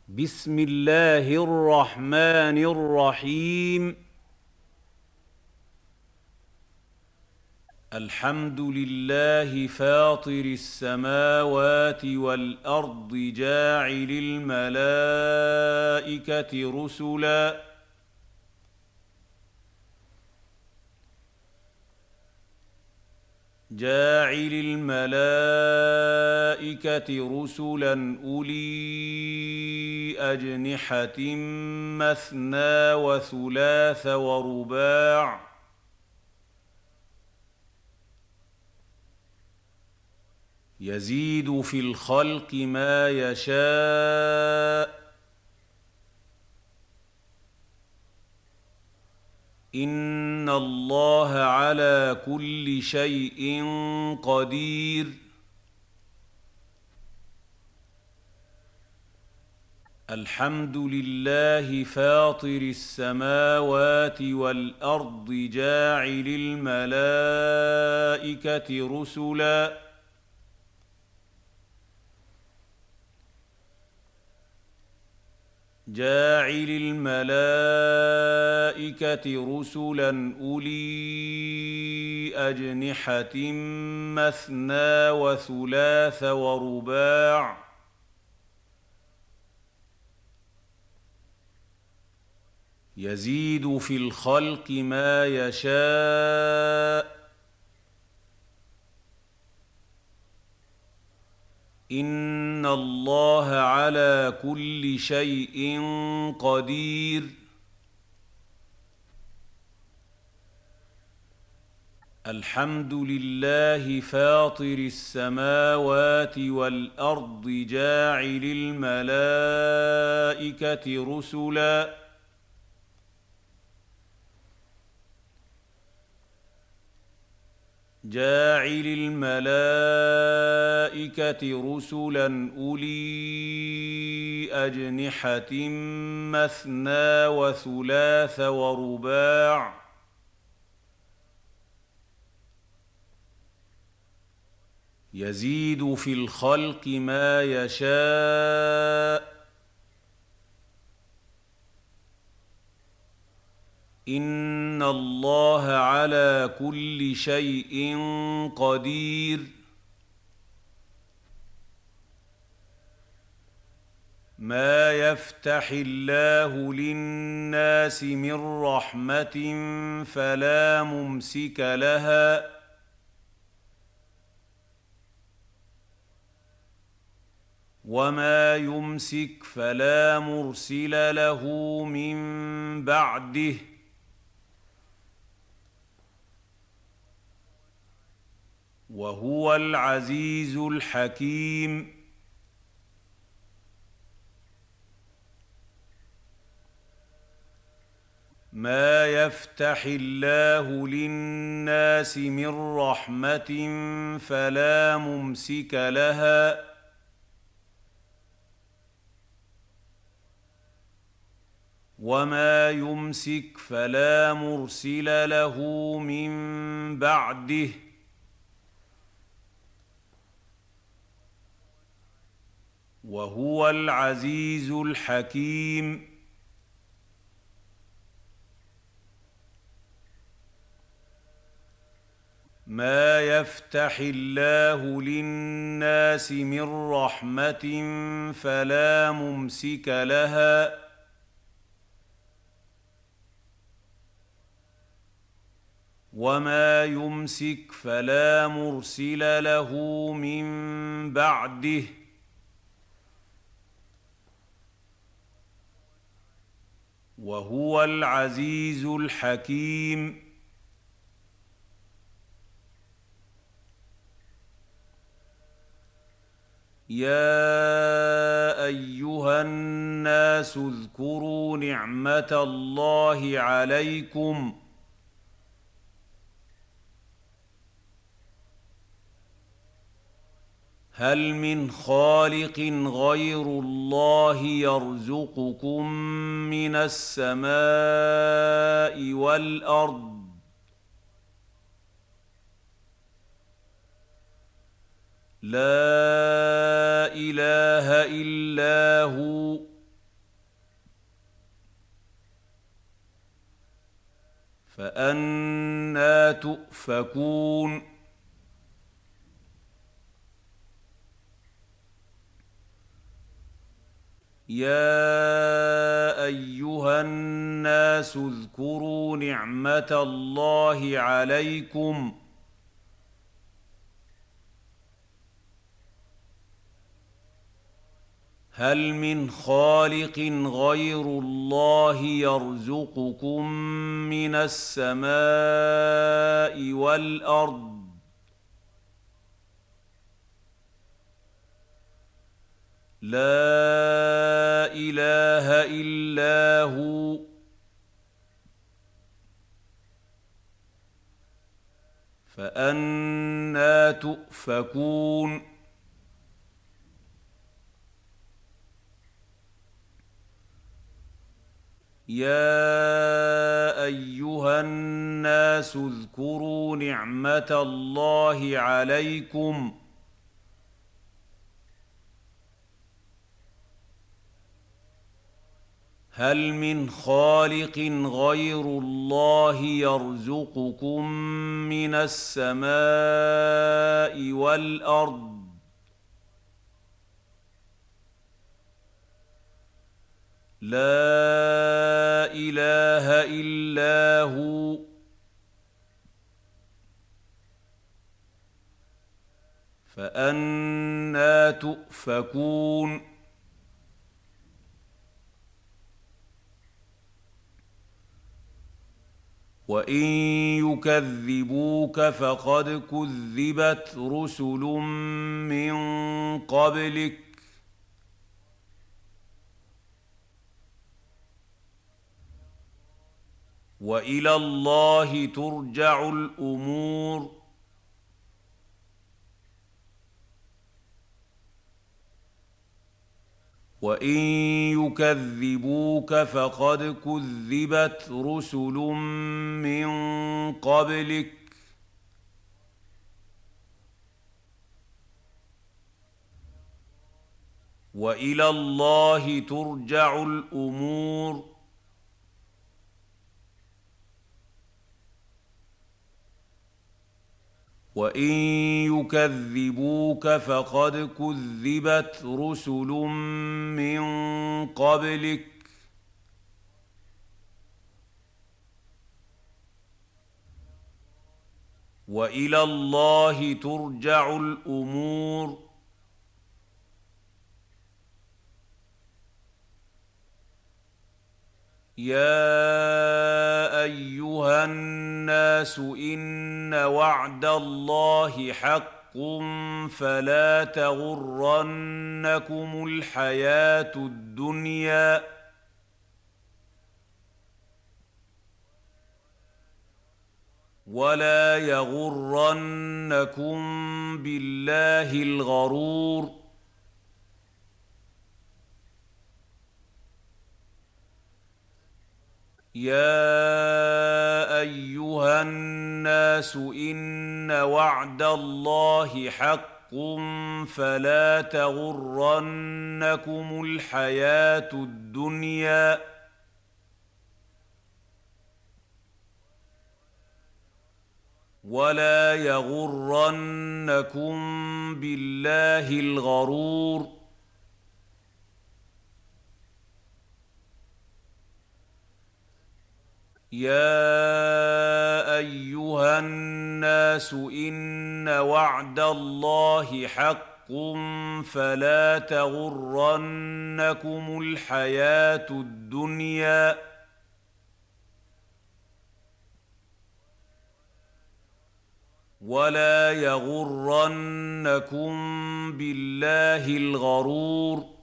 بسم الله الرحمن الرحيم. الحمد لله فاطر السماوات والأرض جاعل الملائكة رسلا أولي أجنحة مثنى وثلاث ورباع يزيد في الخلق ما يشاء إن الله على كل شيء قدير. الحمد لله فاطر السماوات والأرض جاعل الملائكة رسلا أولي أجنحة مثنى وثلاث ورباع يزيد في الخلق ما يشاء إن الله على كل شيء قدير. الحمد لله فاطر السماوات والأرض جاعل الملائكة رسلا أولي أجنحة مثنى وثلاث ورباع يزيد في الخلق ما يشاء إن الله على كل شيء قدير. ما يفتح الله للناس من رحمة فلا ممسك لها وما يمسك فلا مرسل له من بعده وهو العزيز الحكيم. ما يفتح الله للناس من رحمة فلا ممسك لها وما يمسك فلا مرسل له من بعده وهو العزيز الحكيم. ما يفتح الله للناس من رحمة فلا ممسك لها وما يمسك فلا مرسل له من بعده وهو العزيز الحكيم. يا أيها الناس اذكروا نعمة الله عليكم هل من خالق غير الله يرزقكم من السماء والأرض لا إله إلا هو فأنى تؤفكون يا أيها الناس اذكروا نعمة الله عليكم هل من خالق غير الله يرزقكم من السماء والأرض لا إله إلا هو فأنى تؤفكون يا أيها الناس اذكروا نعمة الله عليكم هل من خالق غير الله يرزقكم من السماء والأرض لا إله إلا هو فأنى تؤفكون وإن يكذبوك فقد كذبت رسل من قبلك وإلى الله ترجع الأمور وإن يكذبوك فقد كذبت رسل من قبلك وإلى الله ترجع الأمور وإن يكذبوك فقد كذبت رسل من قبلك وإلى الله ترجع الأمور يا أيها الناس إن وعد الله حق فلا تغرنكم الحياة الدنيا ولا يغرنكم بالله الغرور يا أيها الناس إن وعد الله حق فلا تغرنكم الحياة الدنيا ولا يغرنكم بالله الغرور يا أيها الناس إن وعد الله حق فلا تغرنكم الحياة الدنيا ولا يغرنكم بالله الغرور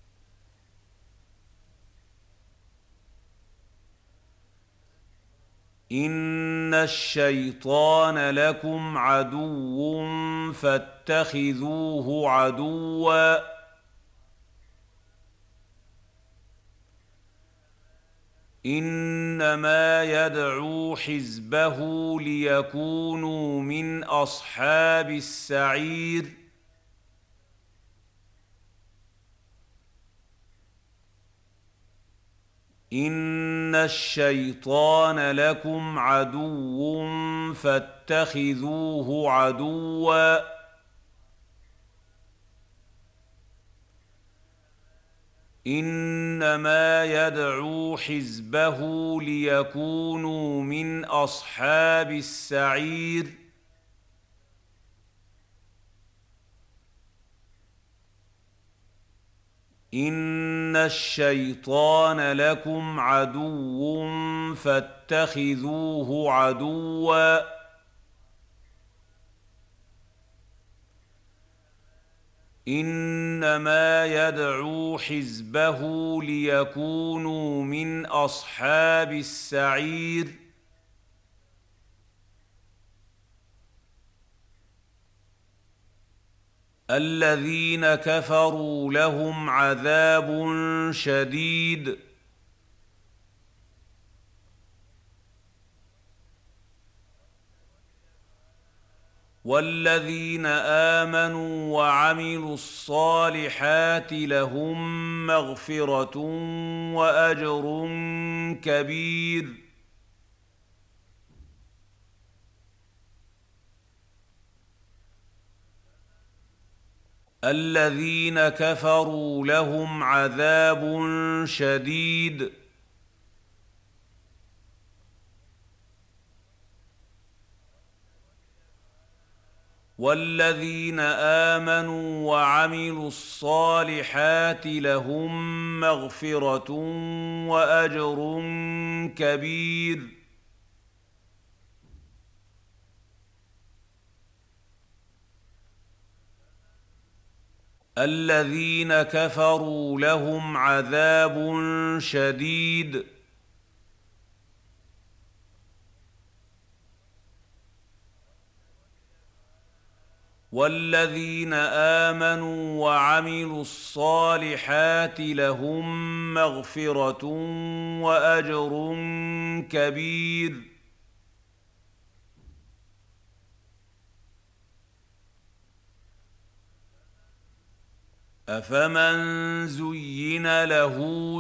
إن الشيطان لكم عدو فاتخذوه عدوا إنما يدعو حزبه ليكونوا من أصحاب السعير إن إن الشيطان لكم عدو فاتخذوه عدوا إنما يدعو حزبه ليكونوا من أصحاب السعير إن الشيطان لكم عدو فاتخذوه عدوا إنما يدعو حزبه ليكونوا من أصحاب السعير الذين كفروا لهم عذاب شديد والذين آمنوا وعملوا الصالحات لهم مغفرة وأجر كبير الذين كفروا لهم عذاب شديد والذين آمنوا وعملوا الصالحات لهم مغفرة وأجر كبير الذين كفروا لهم عذاب شديد والذين آمنوا وعملوا الصالحات لهم مغفرة وأجر كبير أفمن زين له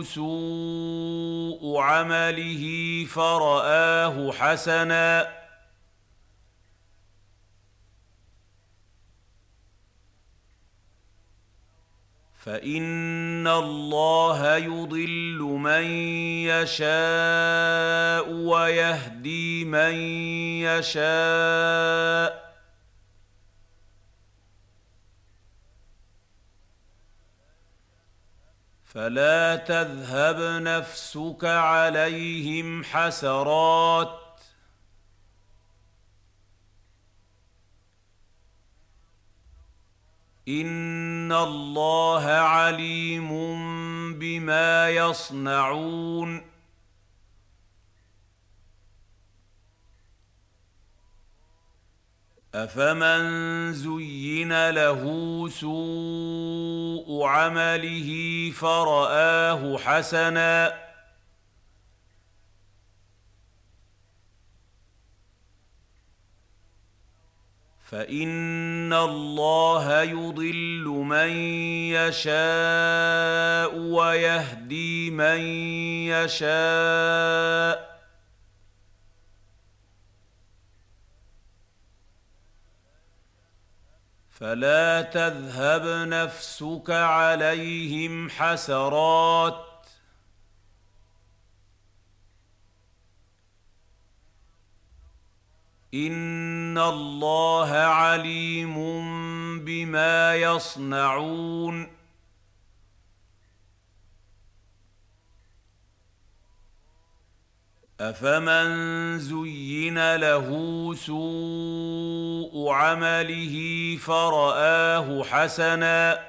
سوء عمله فرآه حسناً فإن الله يضل من يشاء ويهدي من يشاء فلا تذهب نفسك عليهم حسرات إن الله عليم بما يصنعون أفمن زين له سوء عمله فرآه حسناً فإن الله يضل من يشاء ويهدي من يشاء فلا تذهب نفسك عليهم حسرات إن الله عليم بما يصنعون أفمن زين له سوء عمله فرآه حسناً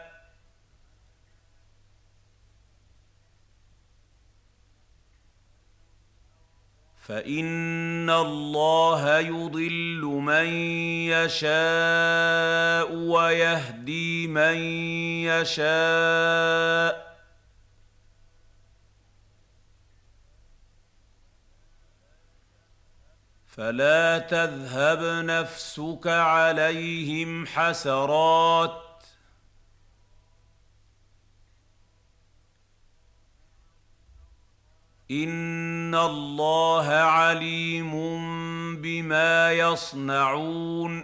فإن الله يضل من يشاء ويهدي من يشاء فلا تذهب نفسك عليهم حسرات إن الله عليم بما يصنعون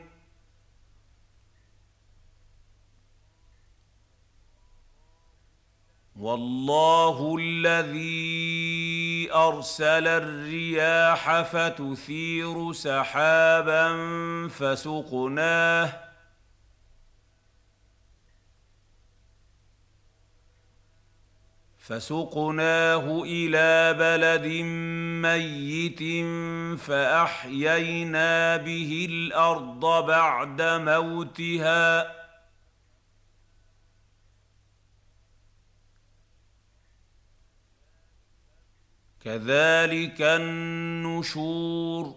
والله الذي أرسل الرياح فتثير سحابا فسقناه إلى بلد ميت فأحيينا به الأرض بعد موتها كذلك النشور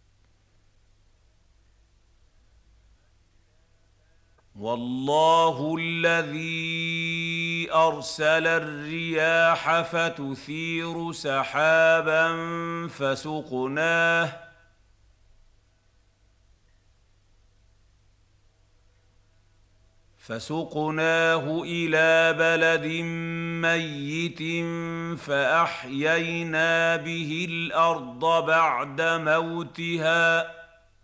والله الذي أرسل الرياح فتثير سحابا فسقناه إلى بلد ميت فأحيينا به الأرض بعد موتها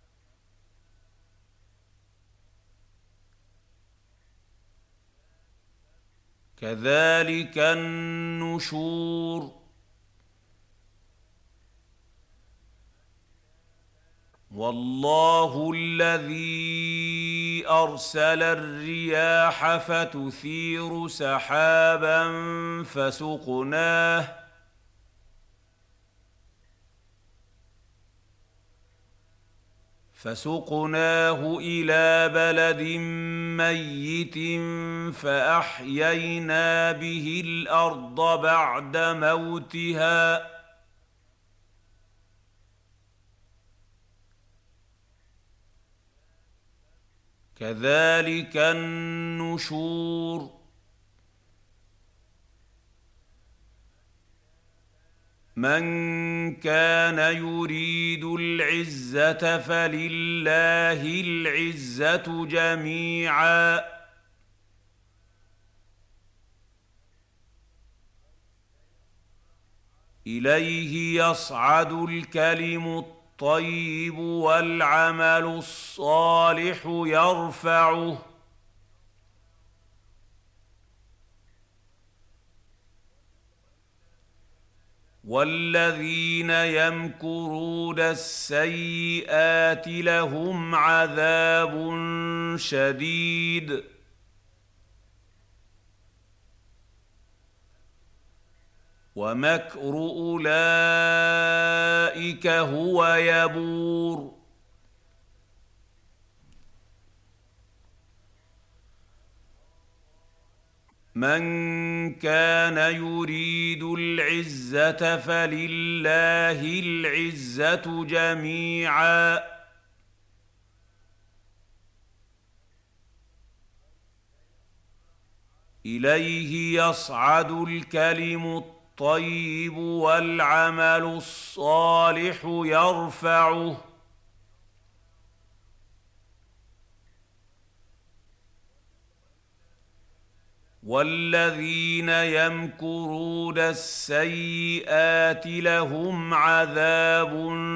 كذلك النشور والله الذي أرسل الرياح فتثير سحابا فسقناه إلى بلد ميت فأحيينا به الأرض بعد موتها كذلك النشور من كان يريد العزة فلله العزة جميعا إليه يصعد الكلم الطيب والعمل الصالح يرفعه والذين يمكرون السيئات لهم عذاب شديد ومكر أولئك هو يبور من كان يريد العزة فلله العزة جميعا إليه يصعد الكلم الطيب والعمل الصالح يرفعه والذين يمكرون السيئات لهم عذاب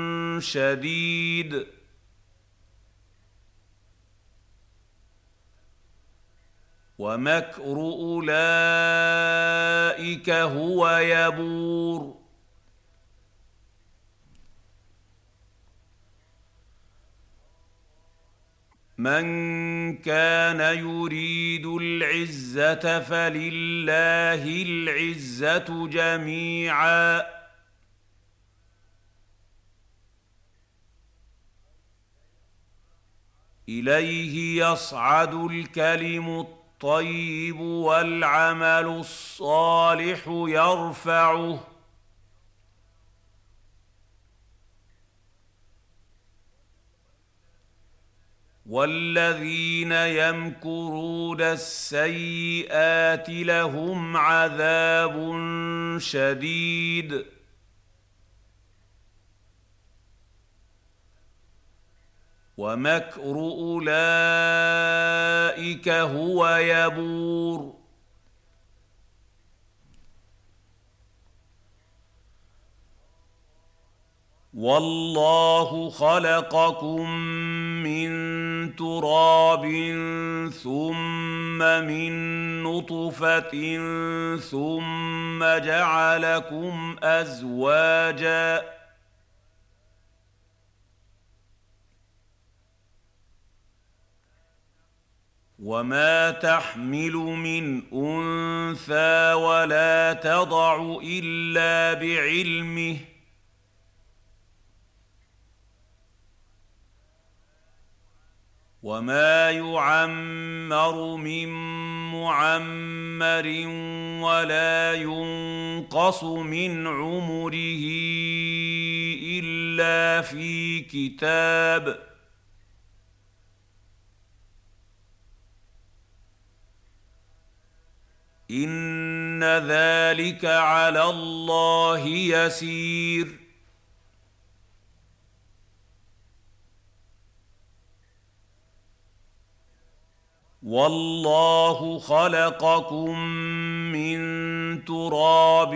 شديد ومكر أولئك هو يبور. من كان يريد العزة فلله العزة جميعا إليه يصعد الكلم الطيب والعمل الصالح يرفعه والذين يمكرون السيئات لهم عذاب شديد ومكر أولئك هو يبور. والله خلقكم من تراب ثم من نطفة ثم جعلكم أزواجا وما تحمل من أنثى ولا تضع إلا بعلمه وما يعمر من معمر ولا ينقص من عمره إلا في كتاب إن ذلك على الله يسير والله خلقكم من تراب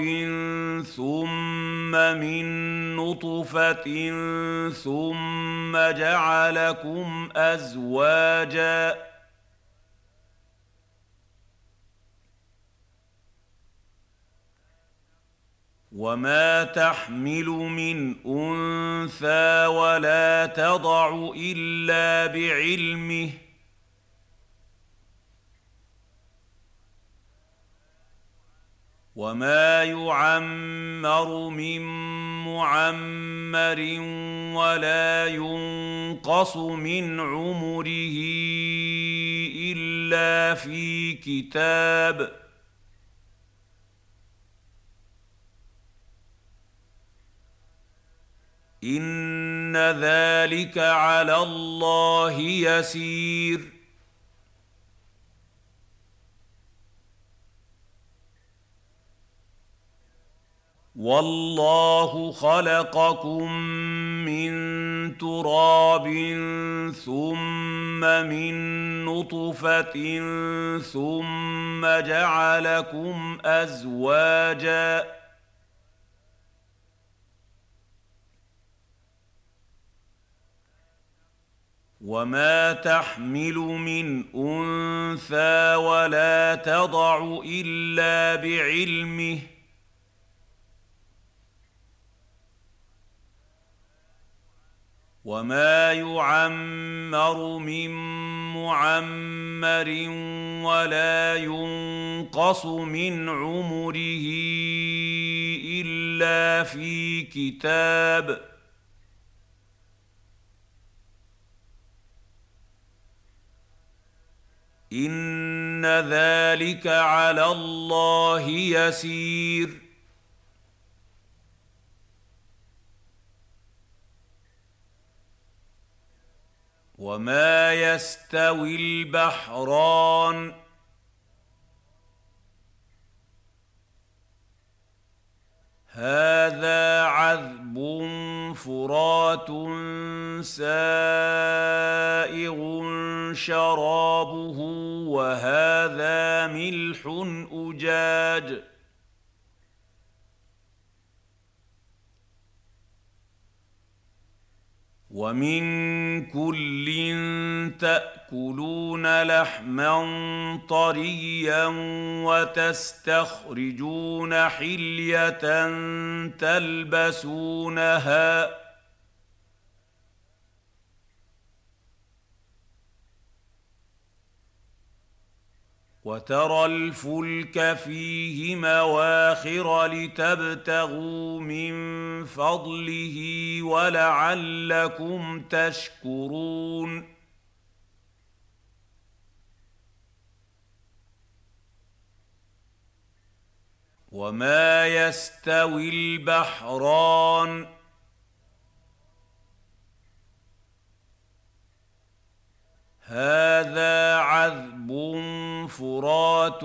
ثم من نطفة ثم جعلكم أزواجا وما تحمل من أنثى ولا تضع إلا بعلمه وما يعمر من معمر ولا ينقص من عمره إلا في كتاب إن ذلك على الله يسير والله خلقكم من تراب ثم من نطفة ثم جعلكم أزواجا وما تحمل من أنثى ولا تضع إلا بعلمه وما يعمر من معمر ولا ينقص من عمره إلا في كتاب إن ذلك على الله يسير وما يستوي البحران هذا عذب فرات سائغ شرابه وهذا ملح أجاج ومن كل تأكلون لحما طريا وتستخرجون حلية تلبسونها وترى الفلك فيه مواخر لتبتغوا من فضله ولعلكم تشكرون وما يستوي البحران هذا عذب فرات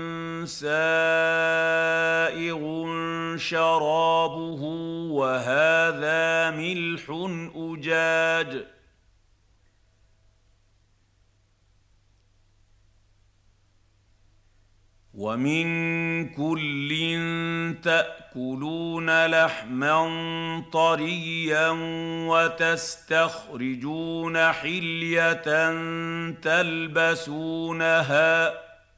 سائغ شرابه وهذا ملح أجاج ومن كل تأكلون لحما طريا وتستخرجون حلية تلبسونها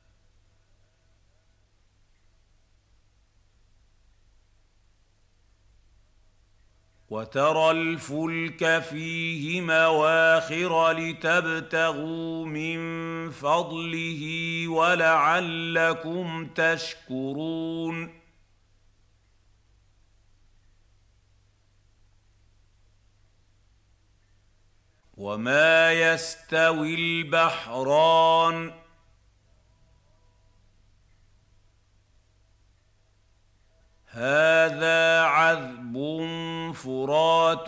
وترى الفلك فيه مواخر لتبتغوا من فضله ولعلكم تشكرون وما يستوي البحران هذا عذب فرات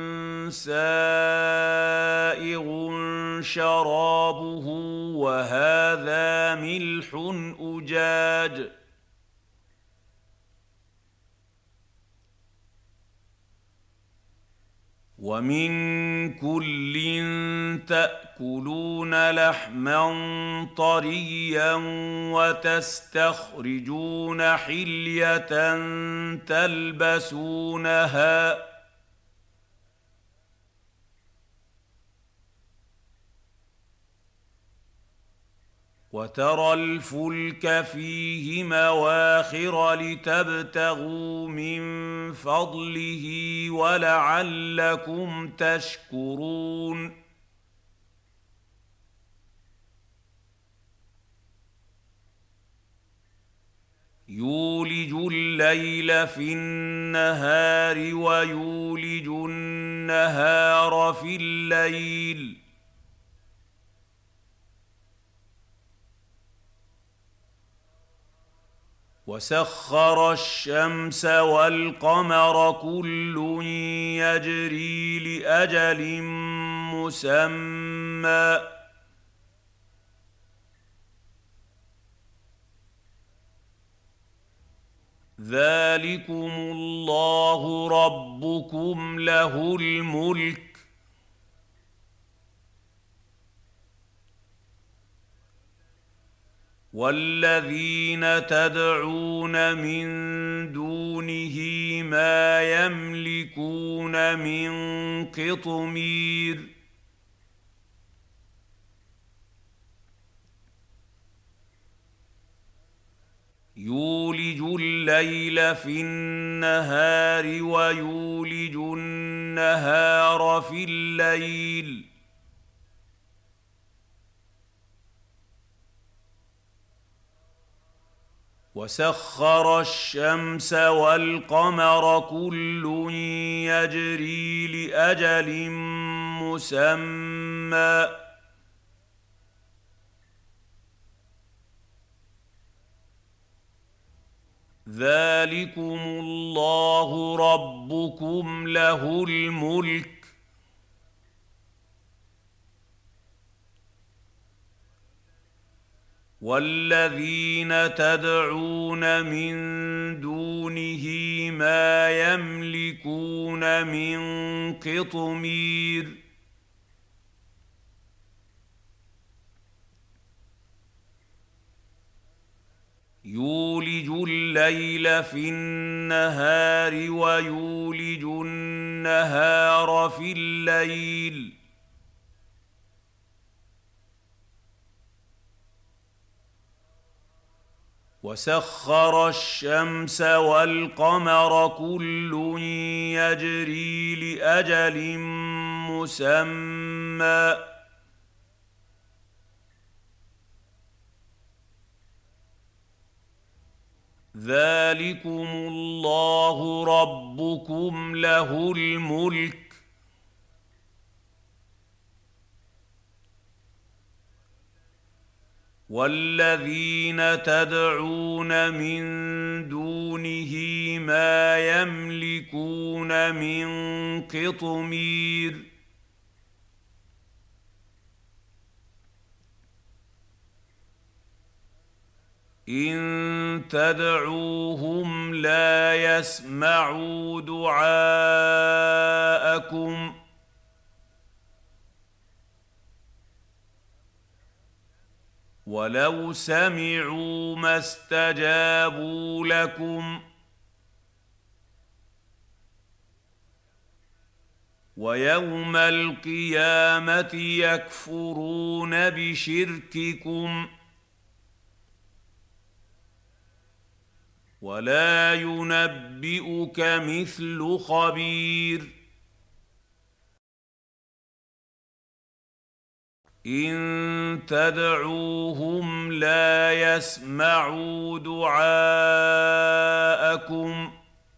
سائغ شرابه وهذا ملح أجاج ومن كل تأكلون لحما طريا وتستخرجون حلية تلبسونها وترى الفلك فيه مواخر لتبتغوا من فضله ولعلكم تشكرون يولج الليل في النهار ويولج النهار في الليل وسخر الشمس والقمر كل يجري لأجل مسمى ذلكم الله ربكم له الملك والذين تدعون من دونه ما يملكون من قطمير يولج الليل في النهار ويولج النهار في الليل وسخر الشمس والقمر كل يجري لأجل مسمى ذلكم الله ربكم له الملك والذين تدعون من دونه ما يملكون من قطمير يولج الليل في النهار ويولج النهار في الليل وسخر الشمس والقمر كل يجري لأجل مسمى ذلكم الله ربكم له الملك والذين تدعون من دونه ما يملكون من قطمير إن تدعوهم لا يسمعوا دعاءكم ولو سمعوا ما استجابوا لكم ويوم القيامة يكفرون بشرككم ولا ينبئك مثل خبير إن تدعوهم لا يسمعوا دعاءكم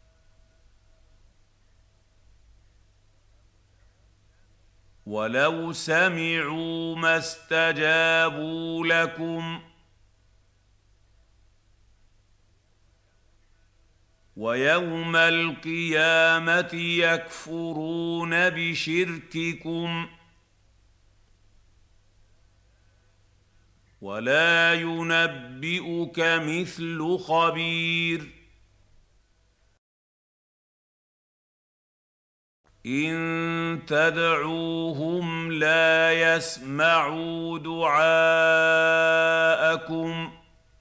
ولو سمعوا ما استجابوا لكم ويوم القيامة يكفرون بشرككم ولا ينبئك مثل خبير إن تدعوهم لا يسمعوا دعاءكم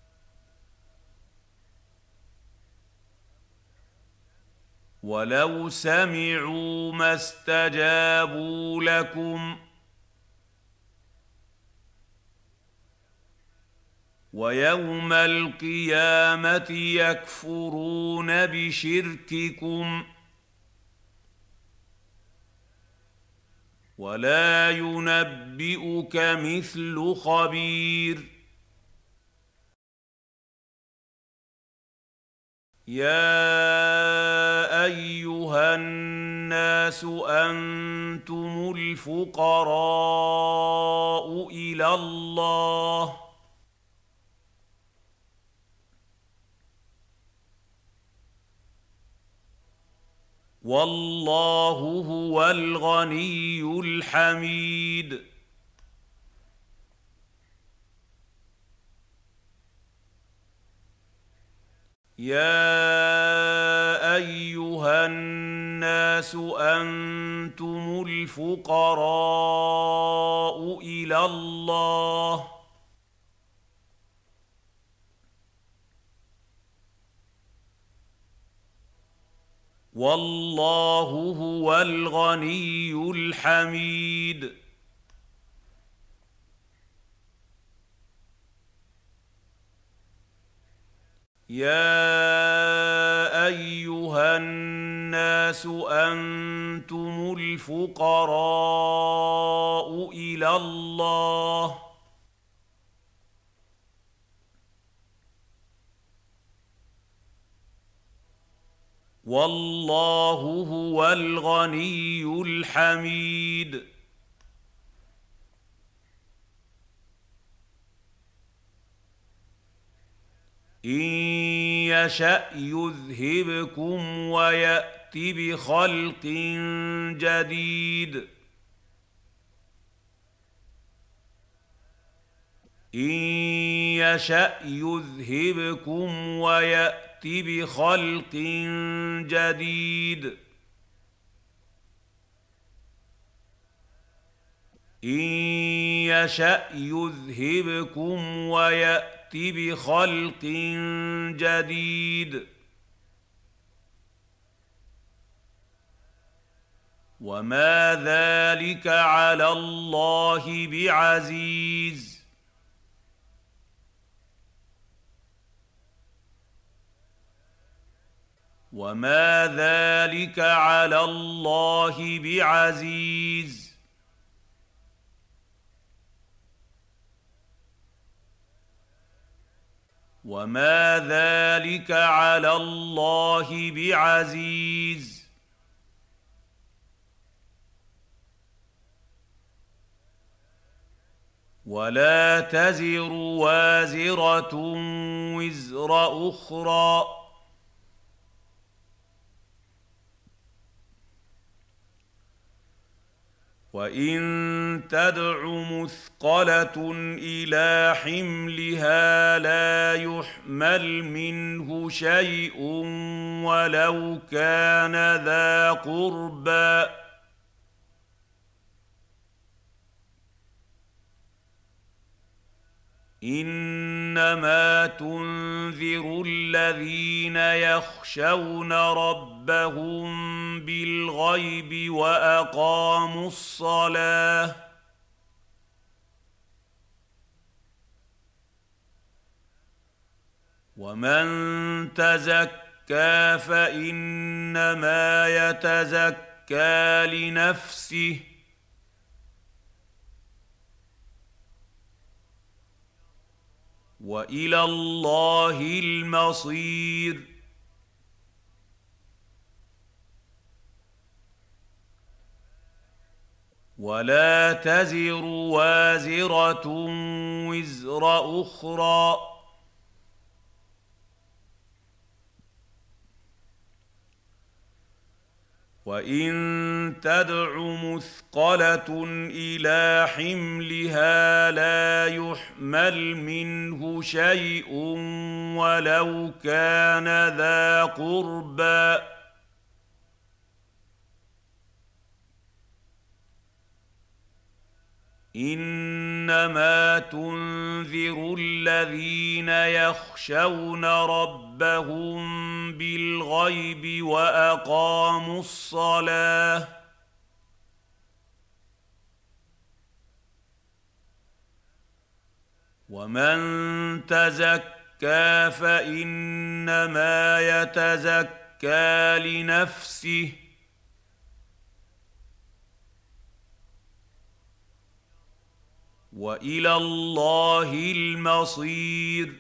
ولو سمعوا ما استجابوا لكم ويوم القيامة يكفرون بشرككم ولا ينبئك مثل خبير يا أيها الناس أنتم الفقراء إلى الله والله هو الغني الحميد يا أيها الناس أنتم الفقراء إلى الله والله هو الغني الحميد يا أيها الناس أنتم الفقراء إلى الله والله هو الغني الحميد إن يشأ يذهبكم ويأت بخلق جديد إن يشأ يذهبكم ويأت بخلق جديد إن يشأ يذهبكم ويأت بخلق جديد وما ذلك على الله بعزيز وما ذلك على الله بعزيز وما ذلك على الله بعزيز ولا تزر وازرة وزر أخرى وإن تدع مثقلة إلى حملها لا يحمل منه شيء ولو كان ذا قربى انما تنذر الذين يخشون ربهم بالغيب واقاموا الصلاه ومن تزكى فانما يتزكى لنفسه والى الله المصير ولا تزر وازره وزر اخرى وان تدع مثقله الى حملها لا يحمل منه شيء ولو كان ذا قربى انما تنذر الذين يخشون ربهم بالغيب واقاموا الصلاه ومن تزكى فانما يتزكى لنفسه والى الله المصير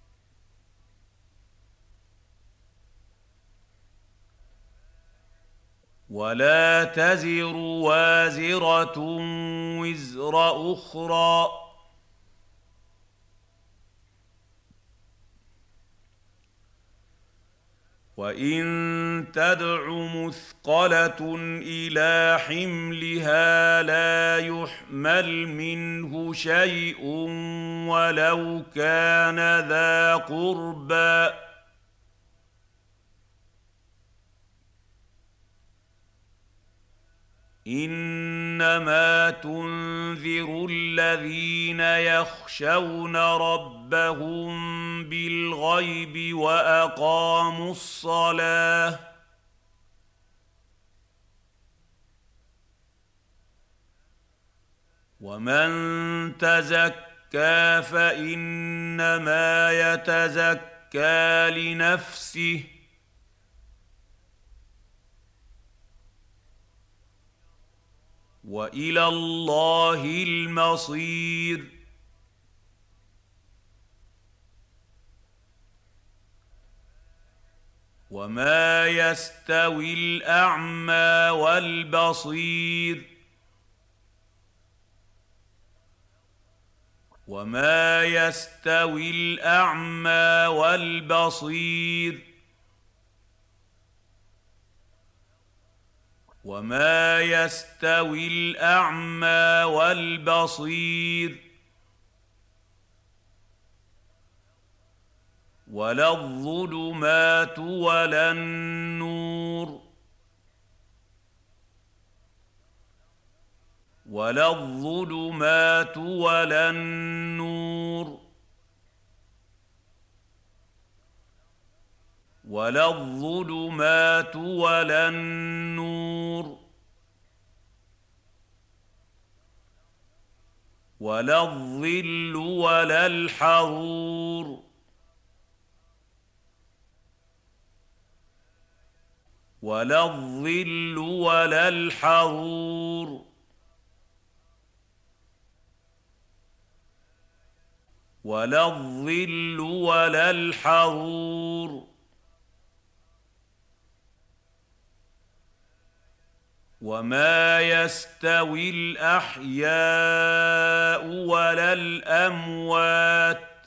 ولا تزر وازره وزر اخرى وان تدع مثقله الى حملها لا يحمل منه شيء ولو كان ذا قربى انما تنذر الذين يخشون ربهم بالغيب واقاموا الصلاه ومن تزكى فانما يتزكى لنفسه والى الله المصير وما يستوي الاعمى والبصير وما يستوي الاعمى والبصير وما يستوي الاعمى والبصير ولا الظلمات ولا النور ولا الظلمات ولا النور ولا الظلمات ولا النور ولا الظل ولا الحرور ولا الظل ولا الحرور ولا الظل ولا الحرور وما يستوي الاحياء ولا الاموات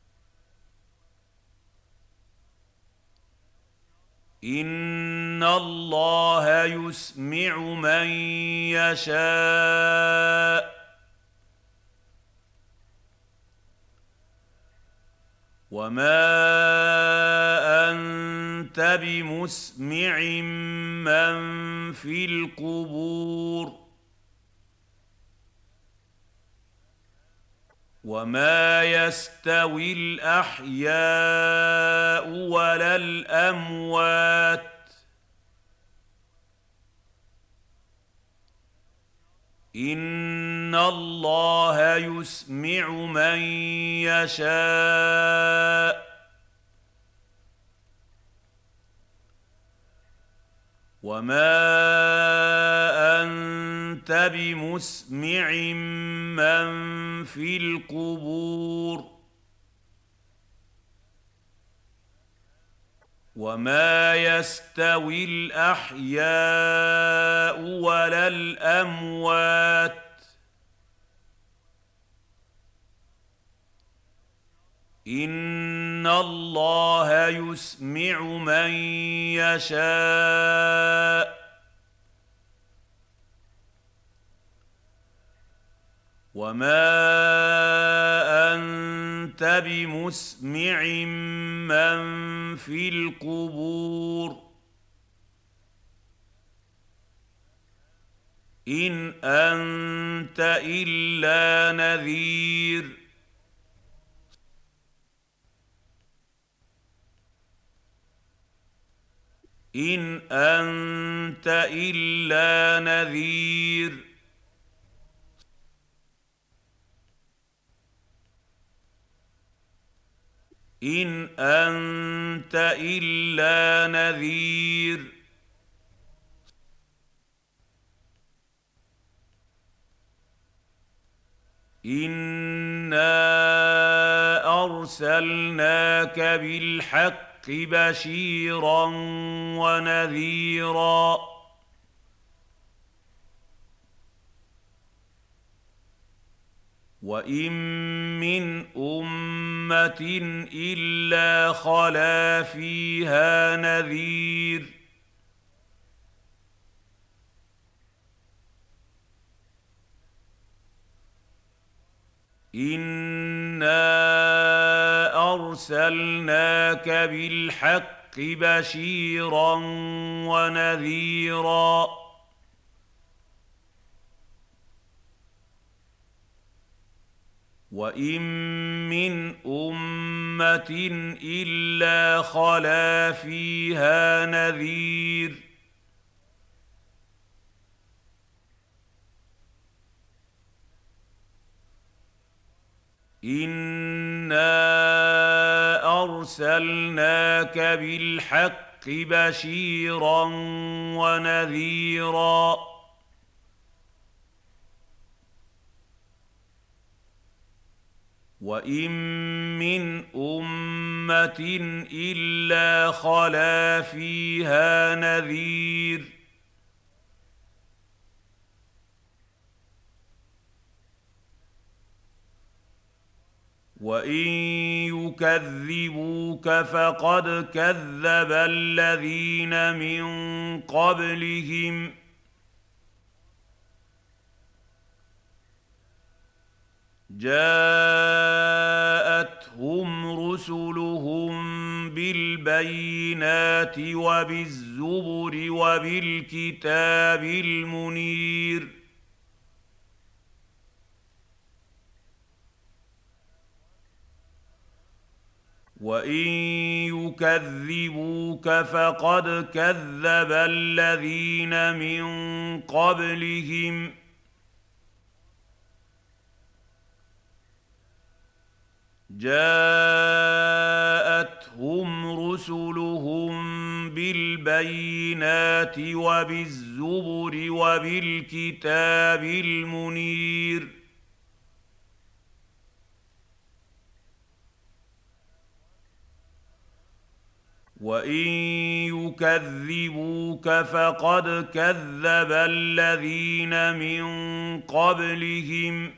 ان الله يسمع من يشاء وما انت بمسمع من في القبور وما يستوي الأحياء ولا الأموات إن الله يسمع من يشاء وما أنت بمسمع من في القبور وما يستوي الأحياء ولا الأموات إن الله يسمع من يشاء وما أنت بمسمع من في القبور إن أنت إلا نذير إن أنت إلا نذير إن أنت إلا نذير إنا أرسلناك بالحق بشيرا ونذيرا وإن من أمة إلا خلا فيها نذير إنا أرسلناك بالحق بشيرا ونذيرا وإن من أمة إلا خلا فيها نذير إنا أرسلناك بالحق بشيرا ونذيرا وإن من أمة إلا خلا فيها نذير وإن يكذبوك فقد كذب الذين من قبلهم جاءتهم رسلهم بالبينات وبالزبر وبالكتاب المنير وإن يكذبوك فقد كذب الذين من قبلهم جاءتهم رسلهم بالبينات وبالزبر وبالكتاب المنير وإن يكذبوك فقد كذب الذين من قبلهم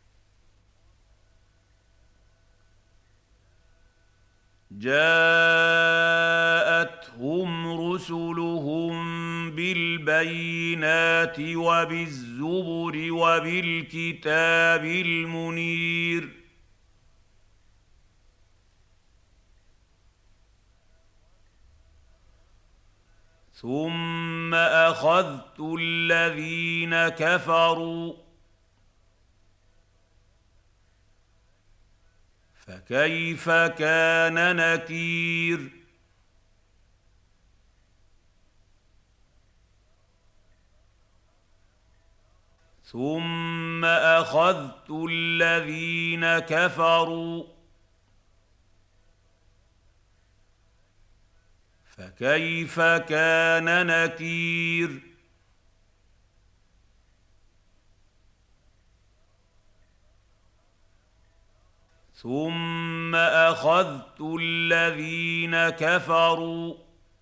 جاءتهم رسلهم بالبينات وبالزبر وبالكتاب المنير ثم أخذت الذين كفروا فكيف كان نكير ثم اخذت الذين كفروا فكيف كان نكير ثم اخذت الذين كفروا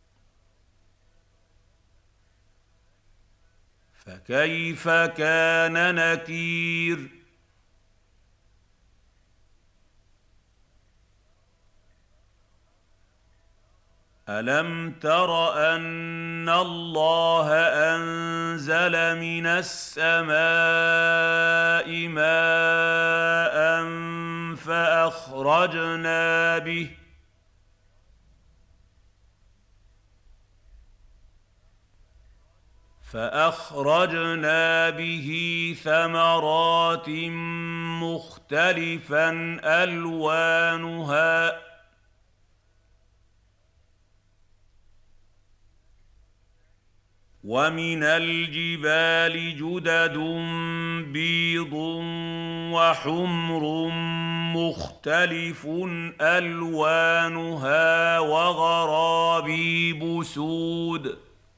فكيف كان نكير الم تر ان الله انزل من السماء ماء فأخرجنا به ثمرات مختلفا ألوانها ومن الجبال جدد بيض وحمر مختلف ألوانها وغرابيب سود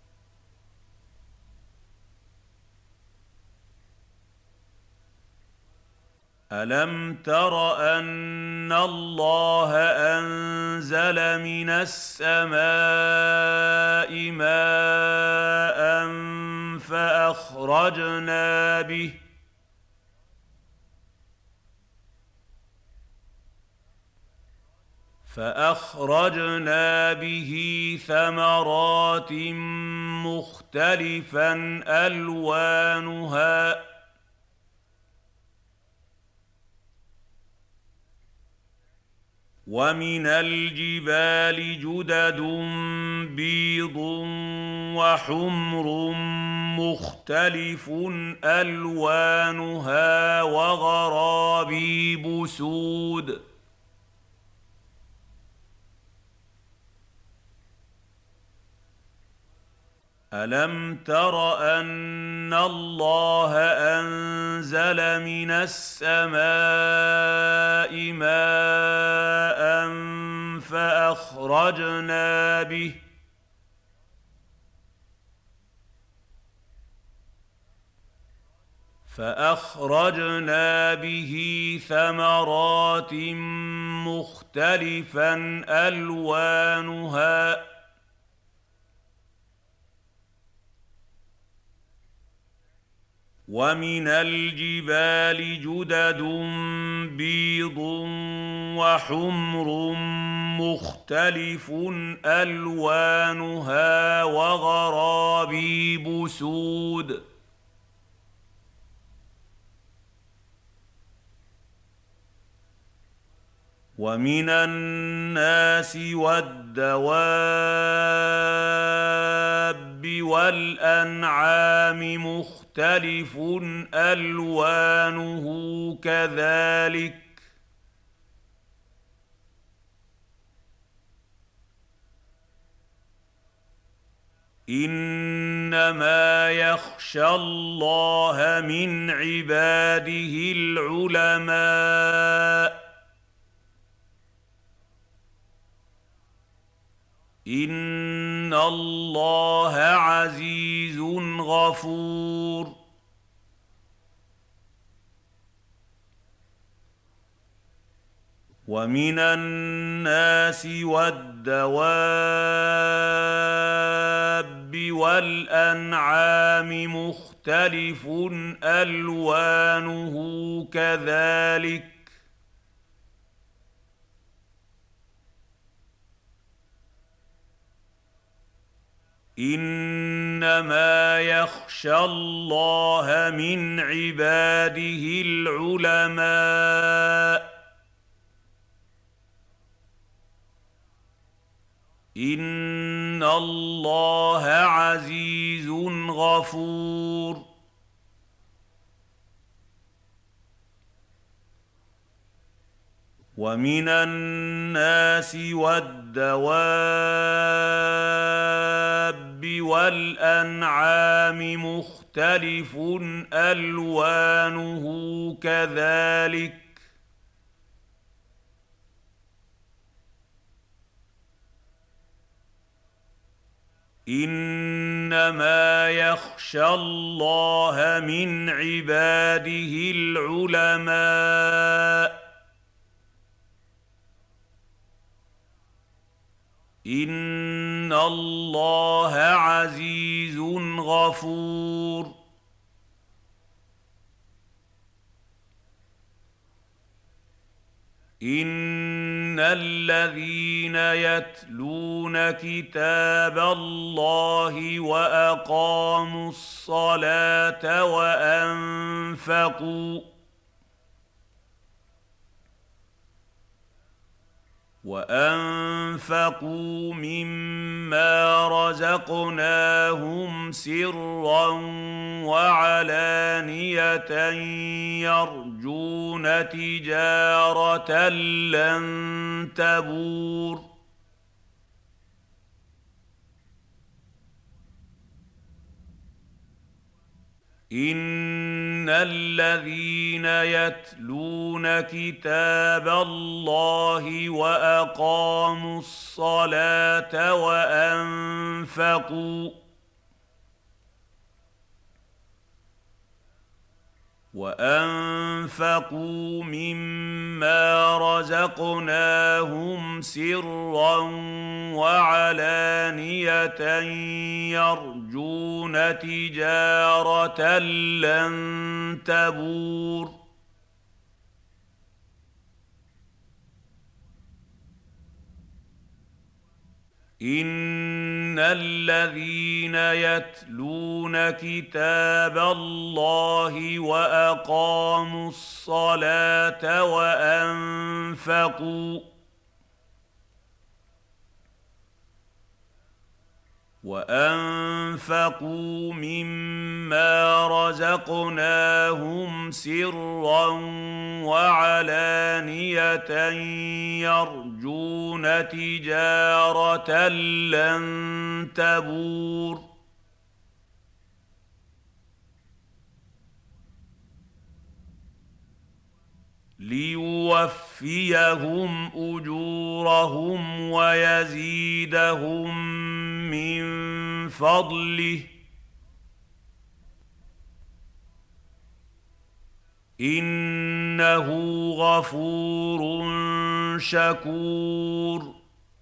ألم تر أن الله أنزل من السماء ماء فأخرجنا به ثمرات مختلفا ألوانها ومن الجبال جدد بيض وحمر مختلف ألوانها وغرابيب سود ألم تر أن الله أنزل من السماء ماء فأخرجنا به ثمرات مختلفا ألوانها ومن الجبال جدد بيض وحمر مختلف ألوانها وغرابيب سود ومن الناس والدواب والأنعام مختلف ألوانه كذلك إنما يخشى الله من عباده العلماء إن الله عزيز غفور ومن الناس والدواب والأنعام مختلف ألوانه كذلك إنما يخشى الله من عباده العلماء إن الله عزيز غفور ومن الناس والدواب والأنعام مختلف ألوانه كذلك إنما يخشى الله من عباده العلماء إن الله عزيز غفور إن الذين يتلون كتاب الله وأقاموا الصلاة وأنفقوا مما رزقناهم سرا وعلانية يرجون تجارة لن تبور إن الذين يتلون كتاب الله وأقاموا الصلاة وأنفقوا مما رزقناهم سرا وعلانية يرجون تجارة لن تبور إن الذين يتلون كتاب الله وأقاموا الصلاة وأنفقوا مما رزقناهم سرا وعلانية يرجون تجارة لن تبور ليوفيهم أجورهم ويزيدهم من فضله إنه غفور شكور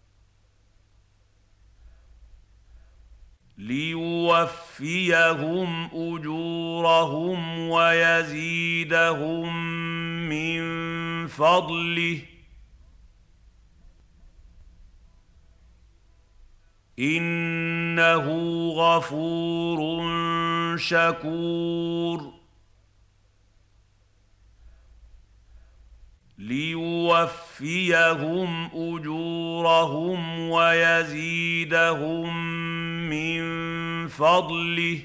ليوفيهم أجورهم ويزيدهم من فضله إنه غفور شكور ليوفيهم أجورهم ويزيدهم من فضله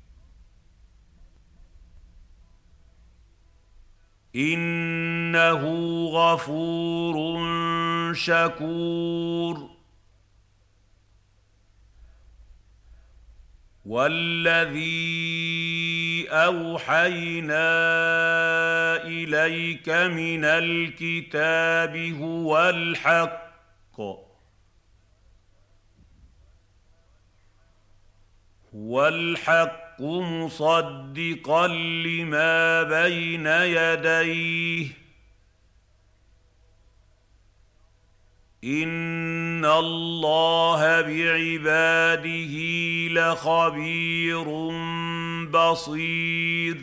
إنه غفور شكور والذي أوحينا إليك من الكتاب هو الحق مصدقا لما بين يديه إن الله بعباده لخبير بصير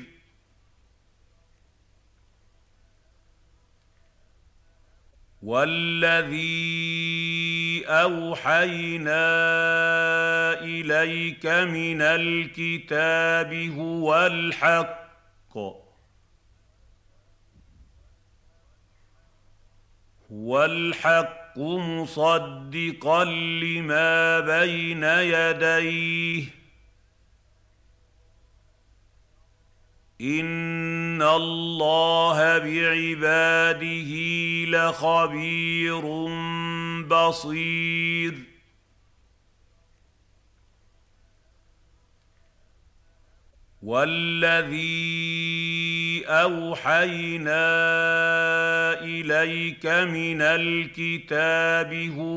والذي أوحينا إليك من الكتاب هو الحق مصدقا لما بين يديه إن إن الله بعباده لخبير بصير والذي أوحينا إليك من الكتاب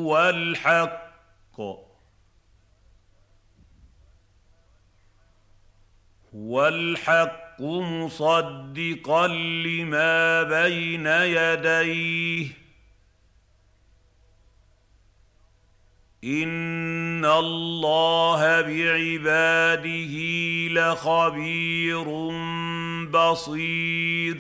هو الحق مصدقا لما بين يديه إن الله بعباده لخبير بصير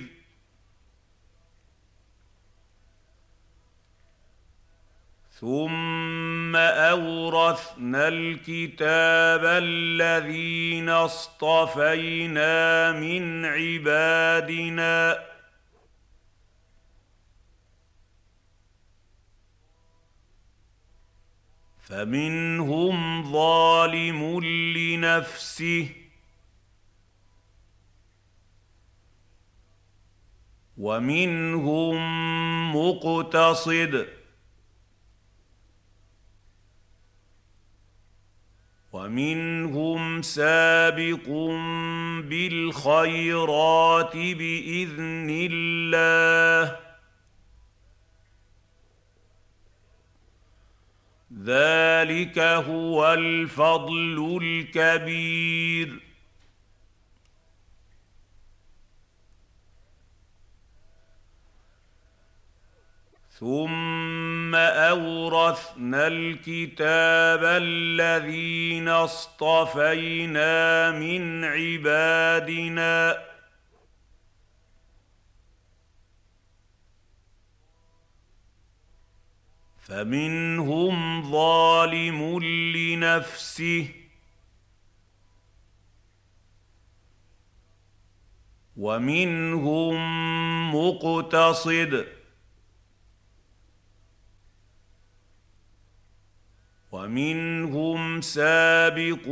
ثم أورثنا الكتاب الذين اصطفينا من عبادنا فمنهم ظالم لنفسه ومنهم مقتصد ومنهم سابق بالخيرات بإذن الله ذلك هو الفضل الكبير ثم أورثنا الكتاب الذين اصطفينا من عبادنا فمنهم ظالم لنفسه ومنهم مقتصد ومنهم سابق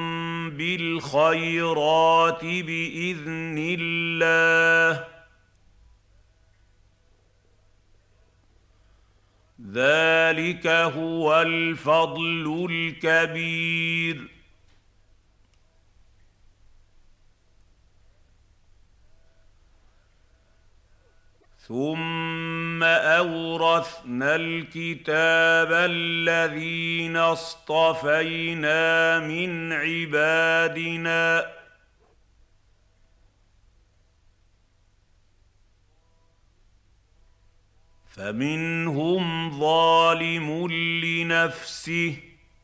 بالخيرات بإذن الله ذلك هو الفضل الكبير ثم أورثنا الكتاب الذين اصطفينا من عبادنا فمنهم ظالم لنفسه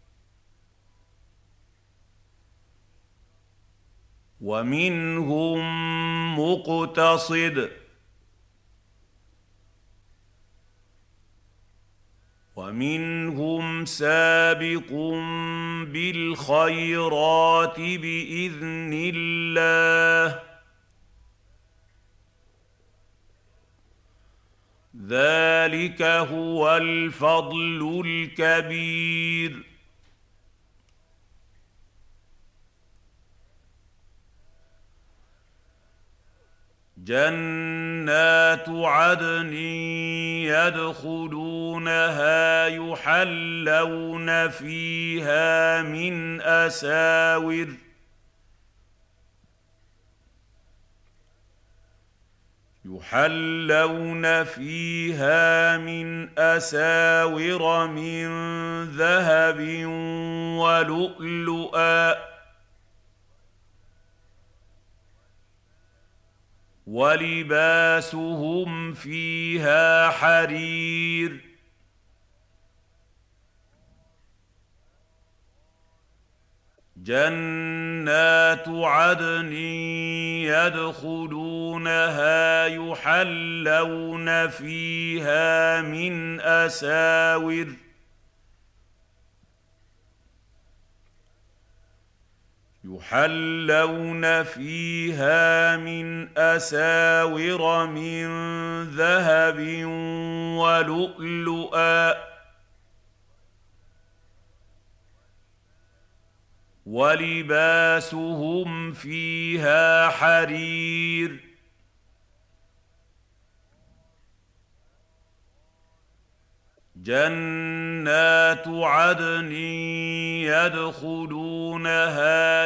ومنهم مقتصد ومنهم سابق بالخيرات بإذن الله ذلك هو الفضل الكبير جنات عدن يدخلونها يحلون فيها من أساور من ذهب ولؤلؤا ولباسهم فيها حرير جنات عدن يدخلونها يحلون فيها من أساور من ذهب ولؤلؤا ولباسهم فيها حرير جنات عدن يدخلونها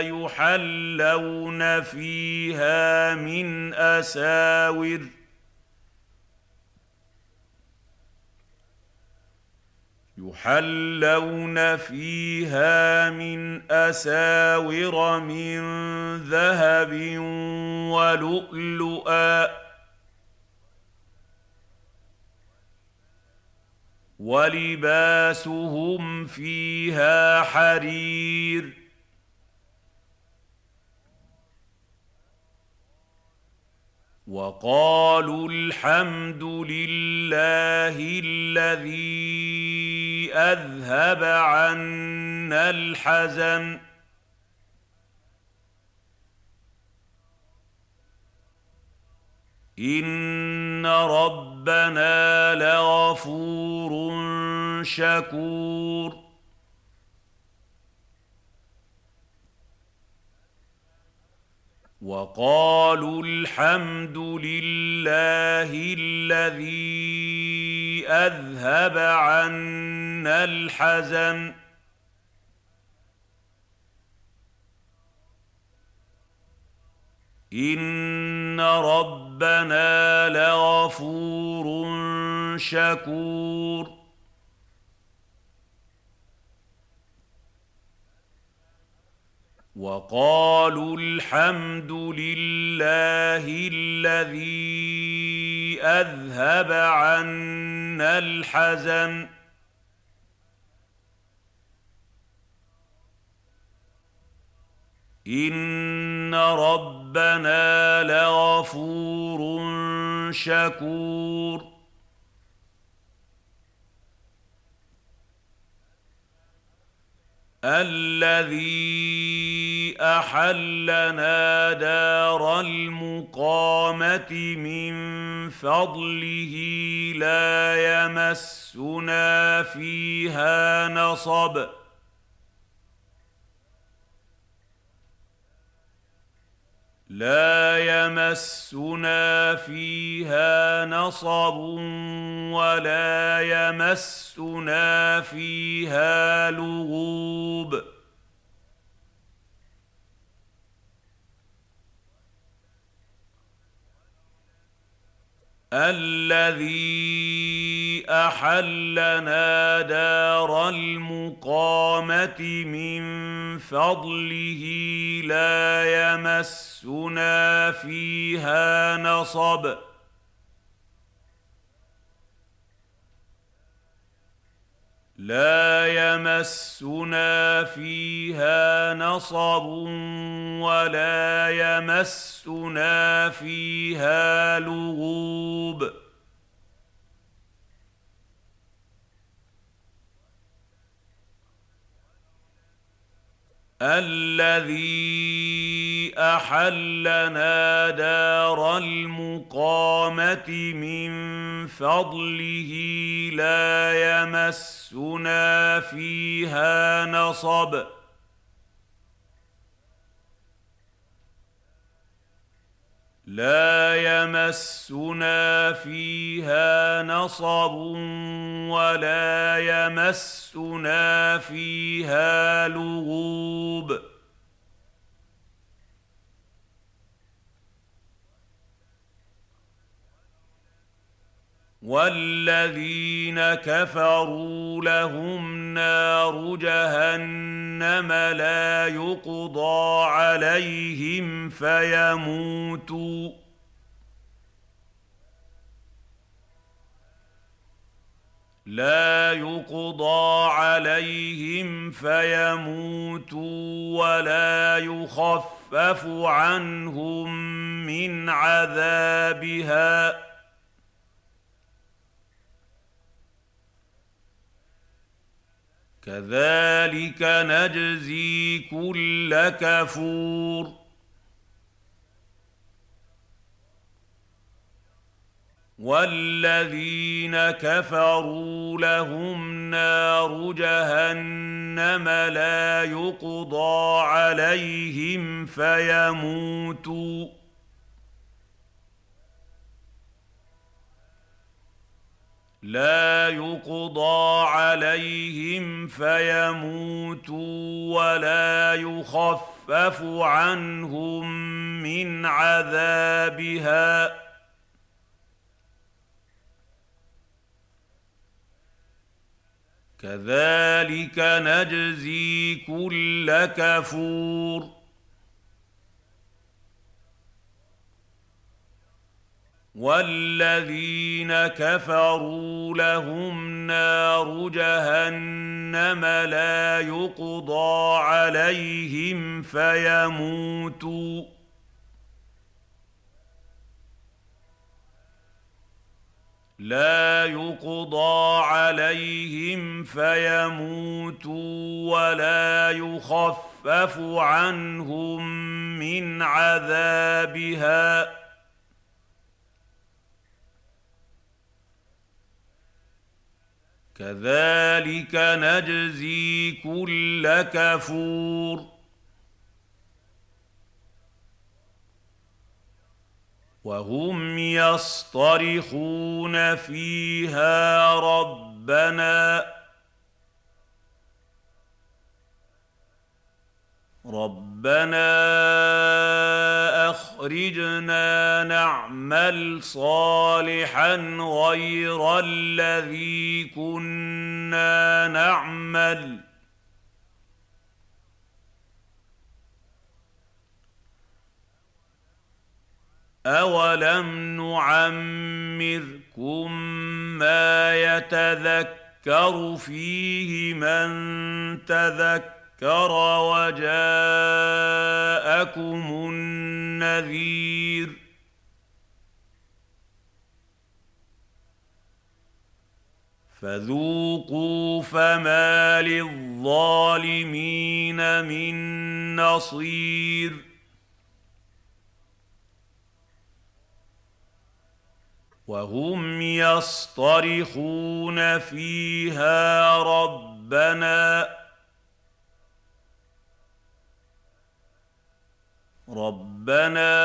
يحلون فيها من أساور من ذهب ولؤلؤا ولباسهم فيها حرير وقالوا الحمد لله الذي أذهب عنا الحزن إن ربنا لغفور شكور وقالوا الحمد لله الذي أذهب عنا الحزن إن ربنا لغفور شكور وقالوا الحمد لله الذي أذهب عنا الحزن إن ربنا لغفور شكور الذي أحلنا دار المقامة من فضله لا يمسنا فيها نصب ولا يمسنا فيها لغوب الذي أحلنا دار المقامة من فضله لا يمسنا فيها نصب ولا يمسنا فيها لغوب الذي أحلنا دار المقامة من فضله لا يمسنا فيها نصب ولا يمسنا فيها لغوب والذين كفروا لهم نار جهنم لا يقضى عليهم فيموتوا ولا يخفف عنهم من عذابها كذلك نجزي كل كفور والذين كفروا لهم نار جهنم لا يقضى عليهم فيموتوا لا يقضى عليهم فيموتوا ولا يخفف عنهم من عذابها كذلك نجزي كل كفور والذين كفروا لهم نار جهنم لا يقضى عليهم فيموتوا ولا يخفف عنهم من عذابها كذلك نجزي كل كفور وهم يصطرخون فيها ربنا أخرجنا نعمل صالحا غير الذي كنا نعمل أولم نعمركم ما يتذكر فيه من تذكر وجاءكم النذير فذوقوا فما للظالمين من نصير وهم يصطرخون فيها ربنا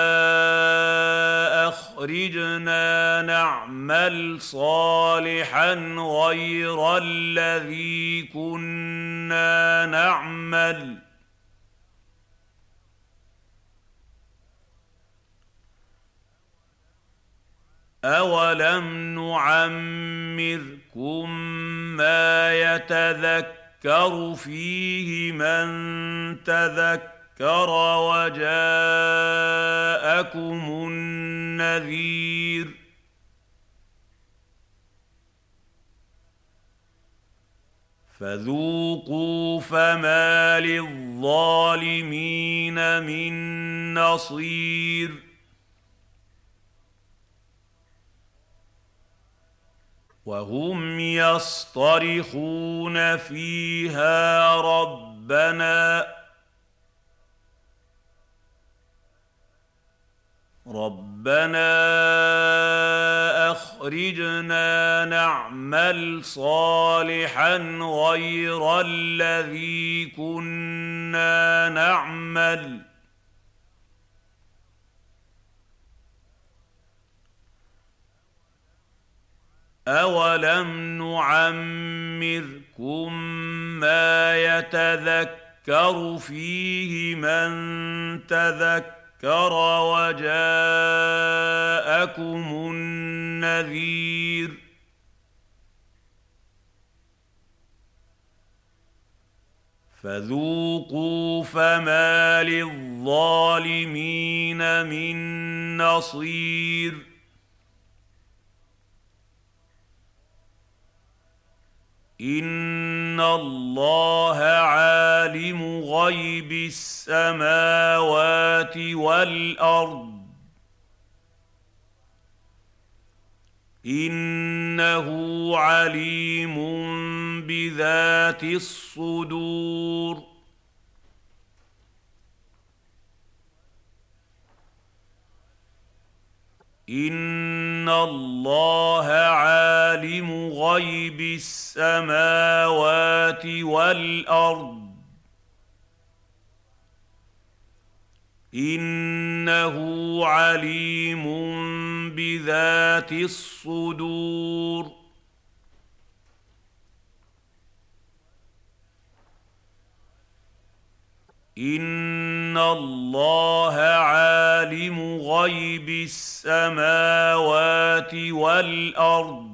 أخرجنا نعمل صالحا غير الذي كنا نعمل أولم نعمركم ما يتذكر فيه من تذكر وجاءكم النذير فذوقوا فما للظالمين من نصير وهم يصطرخون فيها ربنا أخرجنا نعمل صالحا غير الذي كنا نعمل أولم نعمركم ما يتذكر فيه من تذكر وجاءكم النذير فذوقوا فما للظالمين من نصير إن الله عالم غيب السماوات والأرض إنه عليم بذات الصدور إن الله عالم غيب السماوات والأرض إنه عليم بذات الصدور إن الله عالم غيب السماوات والأرض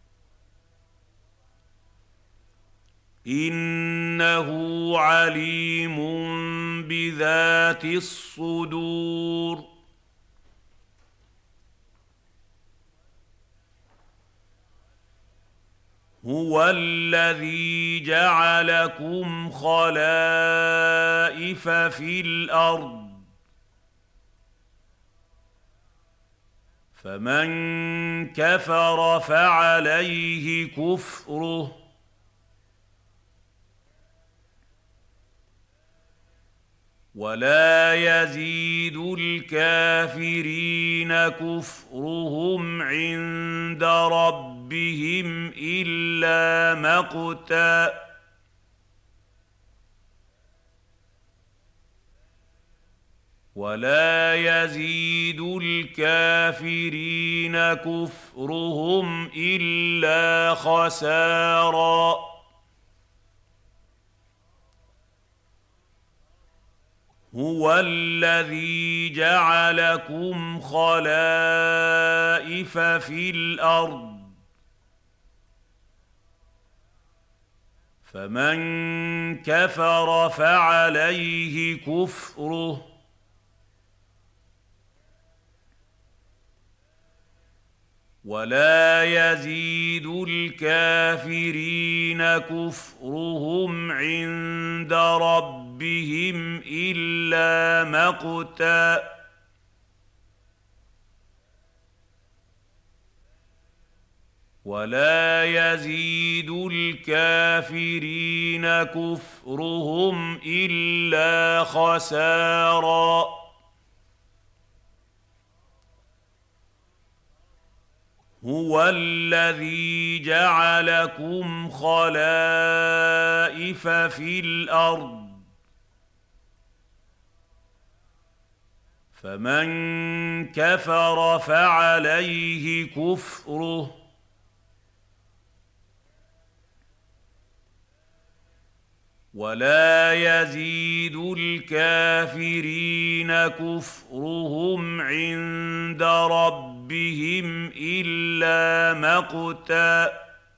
إنه عليم بذات الصدور هو الذي جعلكم خلائف في الأرض فمن كفر فعليه كفره ولا يزيد الكافرين كفرهم عند ربهم إلا مقتا ولا يزيد الكافرين كفرهم إلا خسارا هو الذي جعلكم خلائف في الأرض فمن كفر فعليه كفره ولا يزيد الكافرين كفرهم عند ربهم إلا مقتا ولا يزيد الكافرين كفرهم إلا خسارا هو الذي جعلكم خلائف في الأرض فمن كفر فعليه كفره ولا يزيد الكافرين كفرهم عند ربهم إلا مقتا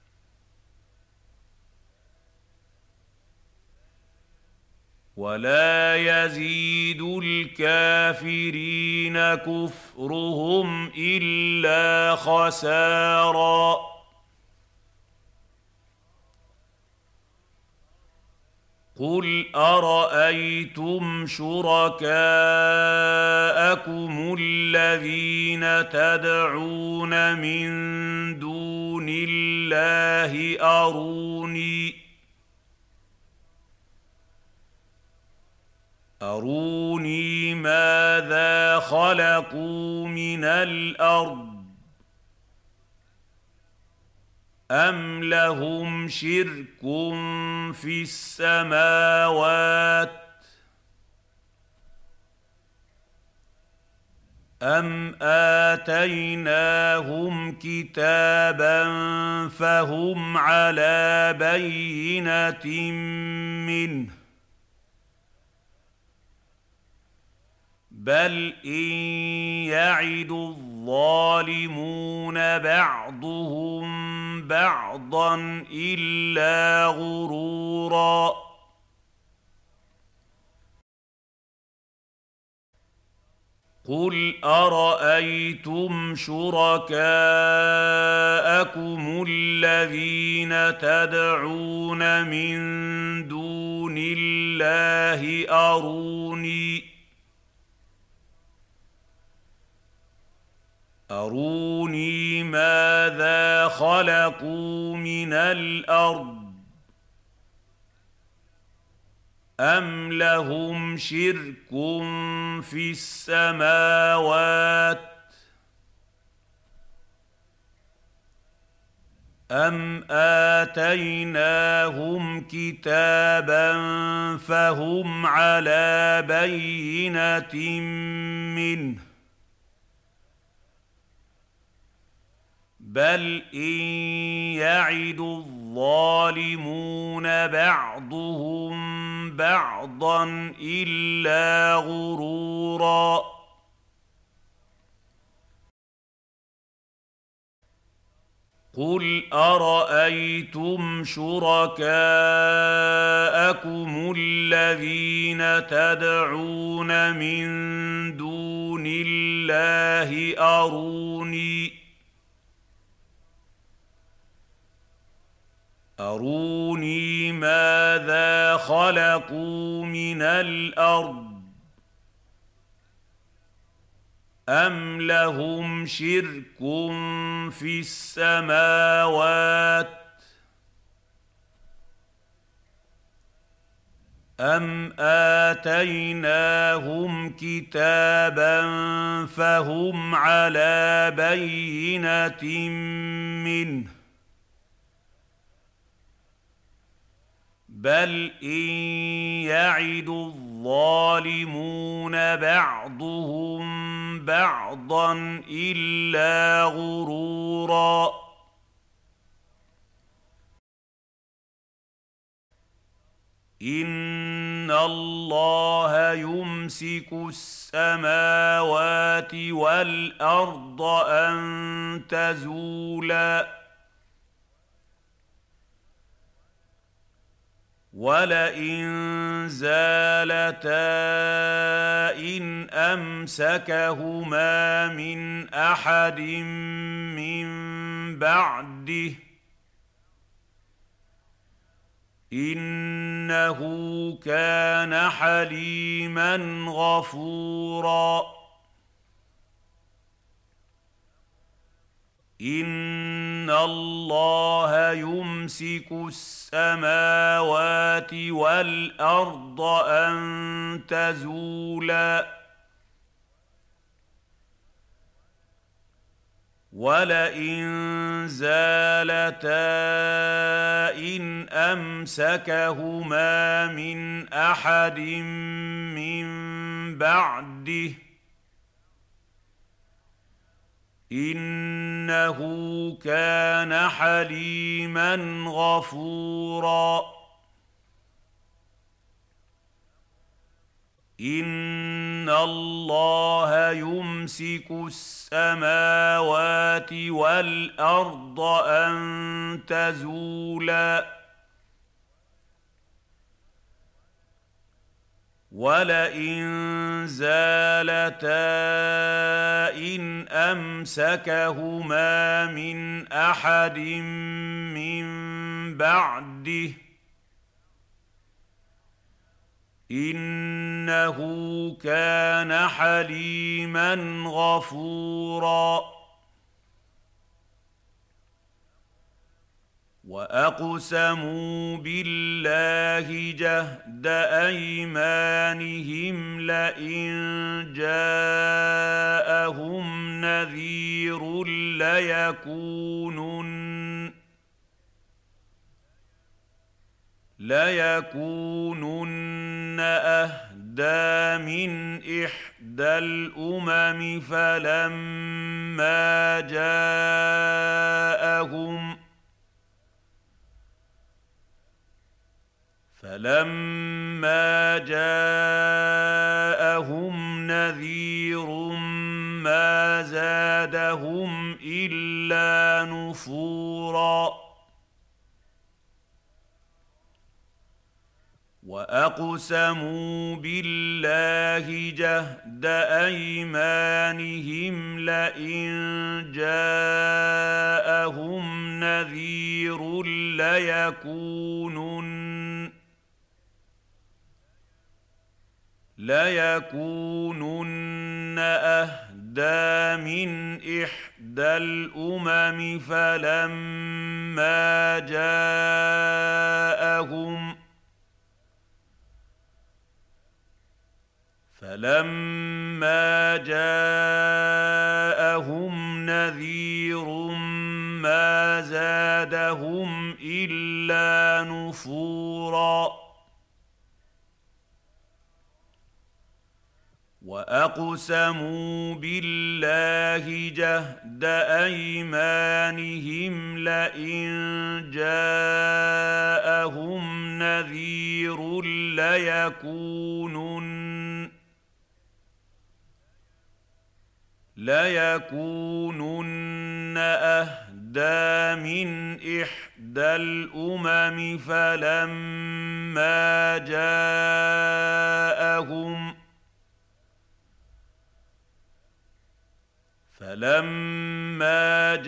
ولا يزيد الكافرين كفرهم إلا خسارا قل أرأيتم شركاءكم الذين تدعون من دون الله أروني ماذا خلقوا من الأرض أم لهم شرك في السماوات أم آتيناهم كتابا فهم على بينة منه بل إن يعد الظالمون بعضهم بعضا إلا غرورا قل أرأيتم شركاءكم الذين تدعون من دون الله أروني ماذا خلقوا من الأرض أم لهم شرك في السماوات أم آتيناهم كتابا فهم على بينة منه بل إن يعد الظالمون بعضهم بعضا إلا غرورا قل أرأيتم شركاءكم الذين تدعون من دون الله أروني ماذا خلقوا من الأرض أم لهم شرك في السماوات أم آتيناهم كتابا فهم على بينة منه بل إن يعد الظالمون بعضهم بعضا إلا غرورا إن الله يمسك السماوات والأرض أن تزولا ولئن زالتا إن أمسكهما من أحد من بعده إنه كان حليما غفورا إن الله يمسك السماوات والأرض أن تزولا ولئن زالتا إن أمسكهما من أحد من بعده إنه كان حليما غفورا إن الله يمسك السماوات والأرض أن تزولا ولئن زالتا إن أمسكهما من أحد من بعده إنه كان حليما غفورا وأقسموا بالله جهد أيمانهم لئن جاءهم نذير ليكونن أهدى من إحدى الأمم فلما جاءهم نذير ما زادهم إلا نفورا وأقسموا بالله جهد أيمانهم لئن جاءهم نذير ليكونن أهدى من إحدى الأمم فلما جاءهم نذير ما زادهم إلا نفورا وأقسموا بالله جهد أيمانهم لئن جاءهم نذير ليكونن أهدى من إحدى الأمم فلما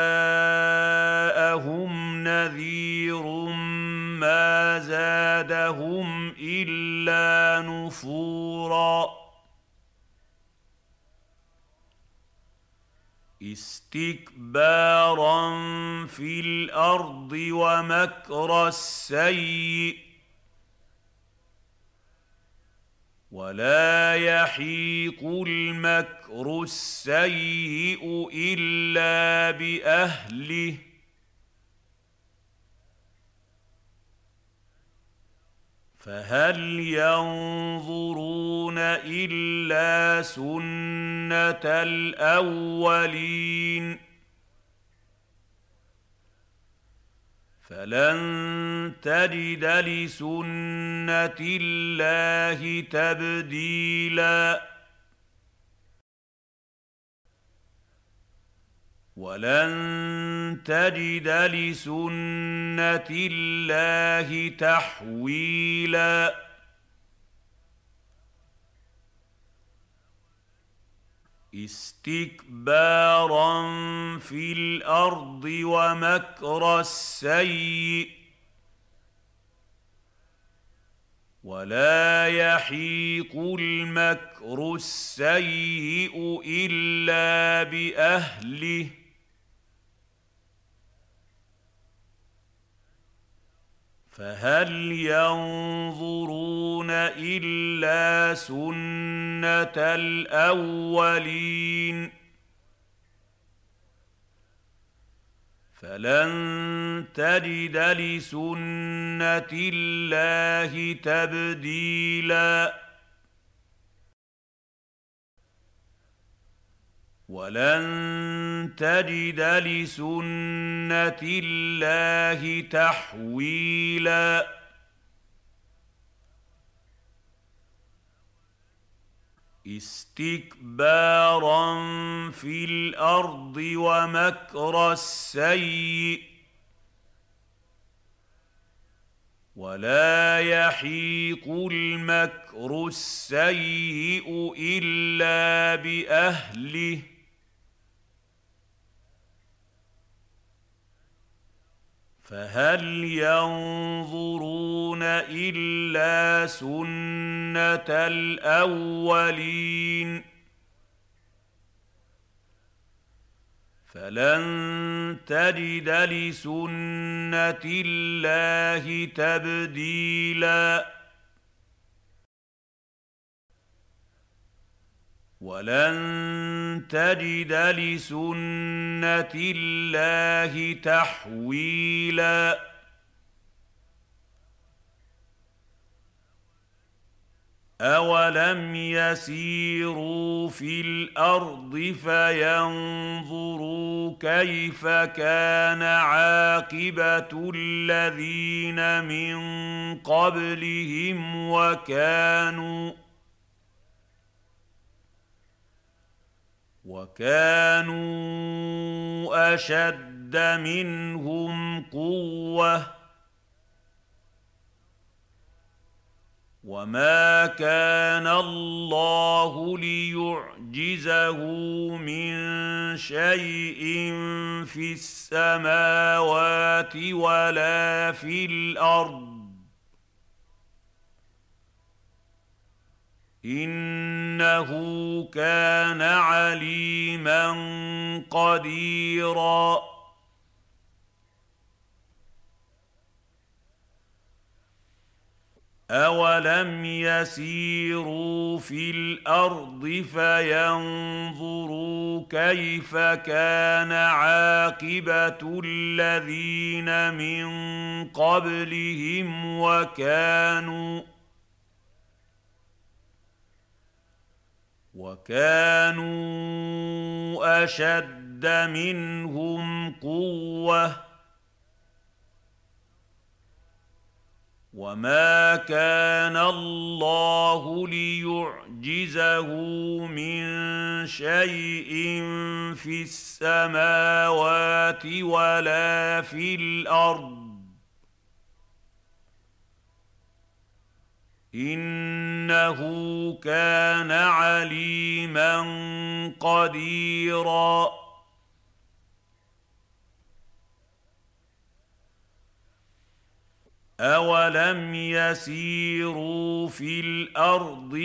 جاءهم نذير ما زادهم إلا نفورا استكبارا في الأرض ومكر السيئ ولا يحيق المكر السيئ إلا بأهله فهل ينظرون إلا سنة الأولين فلن تجد لسنة الله تبديلا ولن تجد لسنة الله تحويلا استكبارا في الأرض ومكر السيئ ولا يحيق المكر السيئ إلا بأهله فهل ينظرون إلا سنة الأولين فلن تجد لسنة الله تبديلا ولن تجد لسنة الله تحويلا استكبارا في الأرض ومكر السيئ ولا يحيق المكر السيئ إلا بأهله فهل ينظرون إلا سنة الأولين فلن تجد لسنة الله تبديلا ولن تجد لسنة الله تحويلا أولم يسيروا في الأرض فينظروا كيف كان عاقبة الذين من قبلهم وكانوا أشد منهم قوة وما كان الله ليعجزه من شيء في السماوات ولا في الأرض إنه كان عليما قديرا أولم يسيروا في الأرض فينظروا كيف كان عاقبة الذين من قبلهم وكانوا أشد منهم قوة وما كان الله ليعجزه من شيء في السماوات ولا في الارض انه كان عليما قديرا أولم يسيروا في الأرض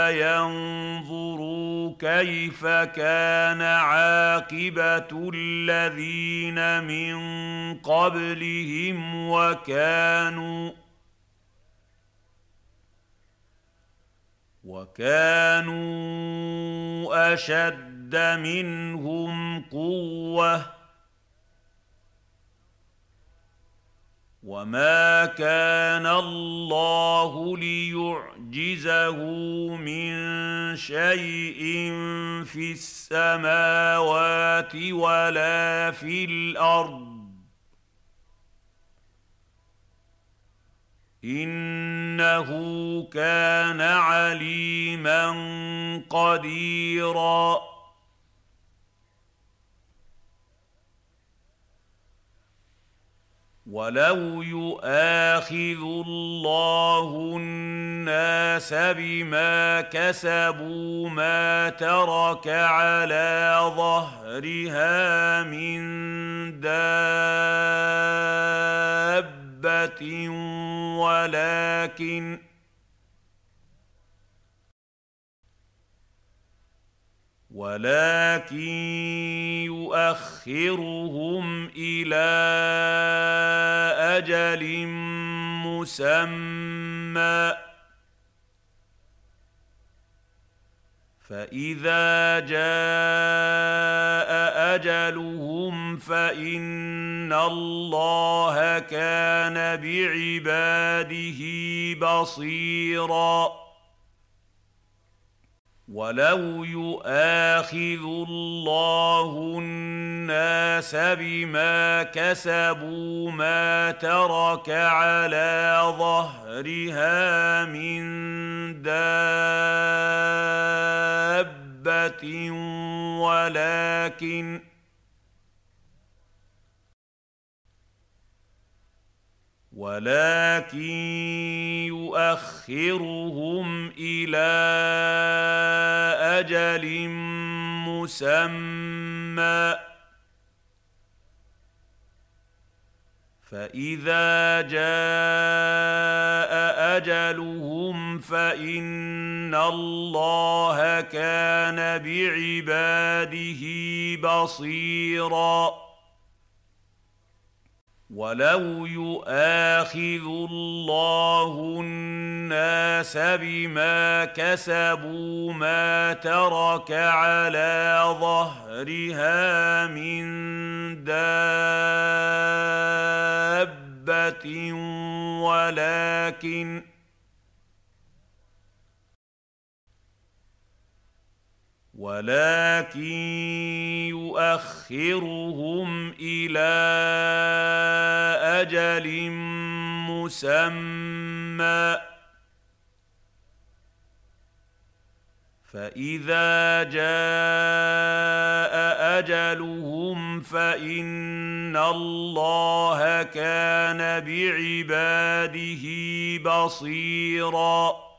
فينظروا كيف كان عاقبة الذين من قبلهم وكانوا أشد منهم قوة وما كان الله ليعجزه من شيء في السماوات ولا في الارض انه كان عليما قديرا ولو يؤاخذ الله الناس بما كسبوا ما ترك على ظهرها من دابة ولكن يؤخرهم إلى أجل مسمى فإذا جاء أجلهم فإن الله كان بعباده بصيراً ولو يؤاخذ الله الناس بما كسبوا ما ترك على ظهرها من دابة ولكن يؤخرهم إلى أجل مسمى فإذا جاء أجلهم فإن الله كان بعباده بصيراً ولو يؤاخذ الله الناس بما كسبوا ما ترك على ظهرها من دابة ولكن يؤخرهم إلى أجل مسمى فإذا جاء أجلهم فإن الله كان بعباده بصيراً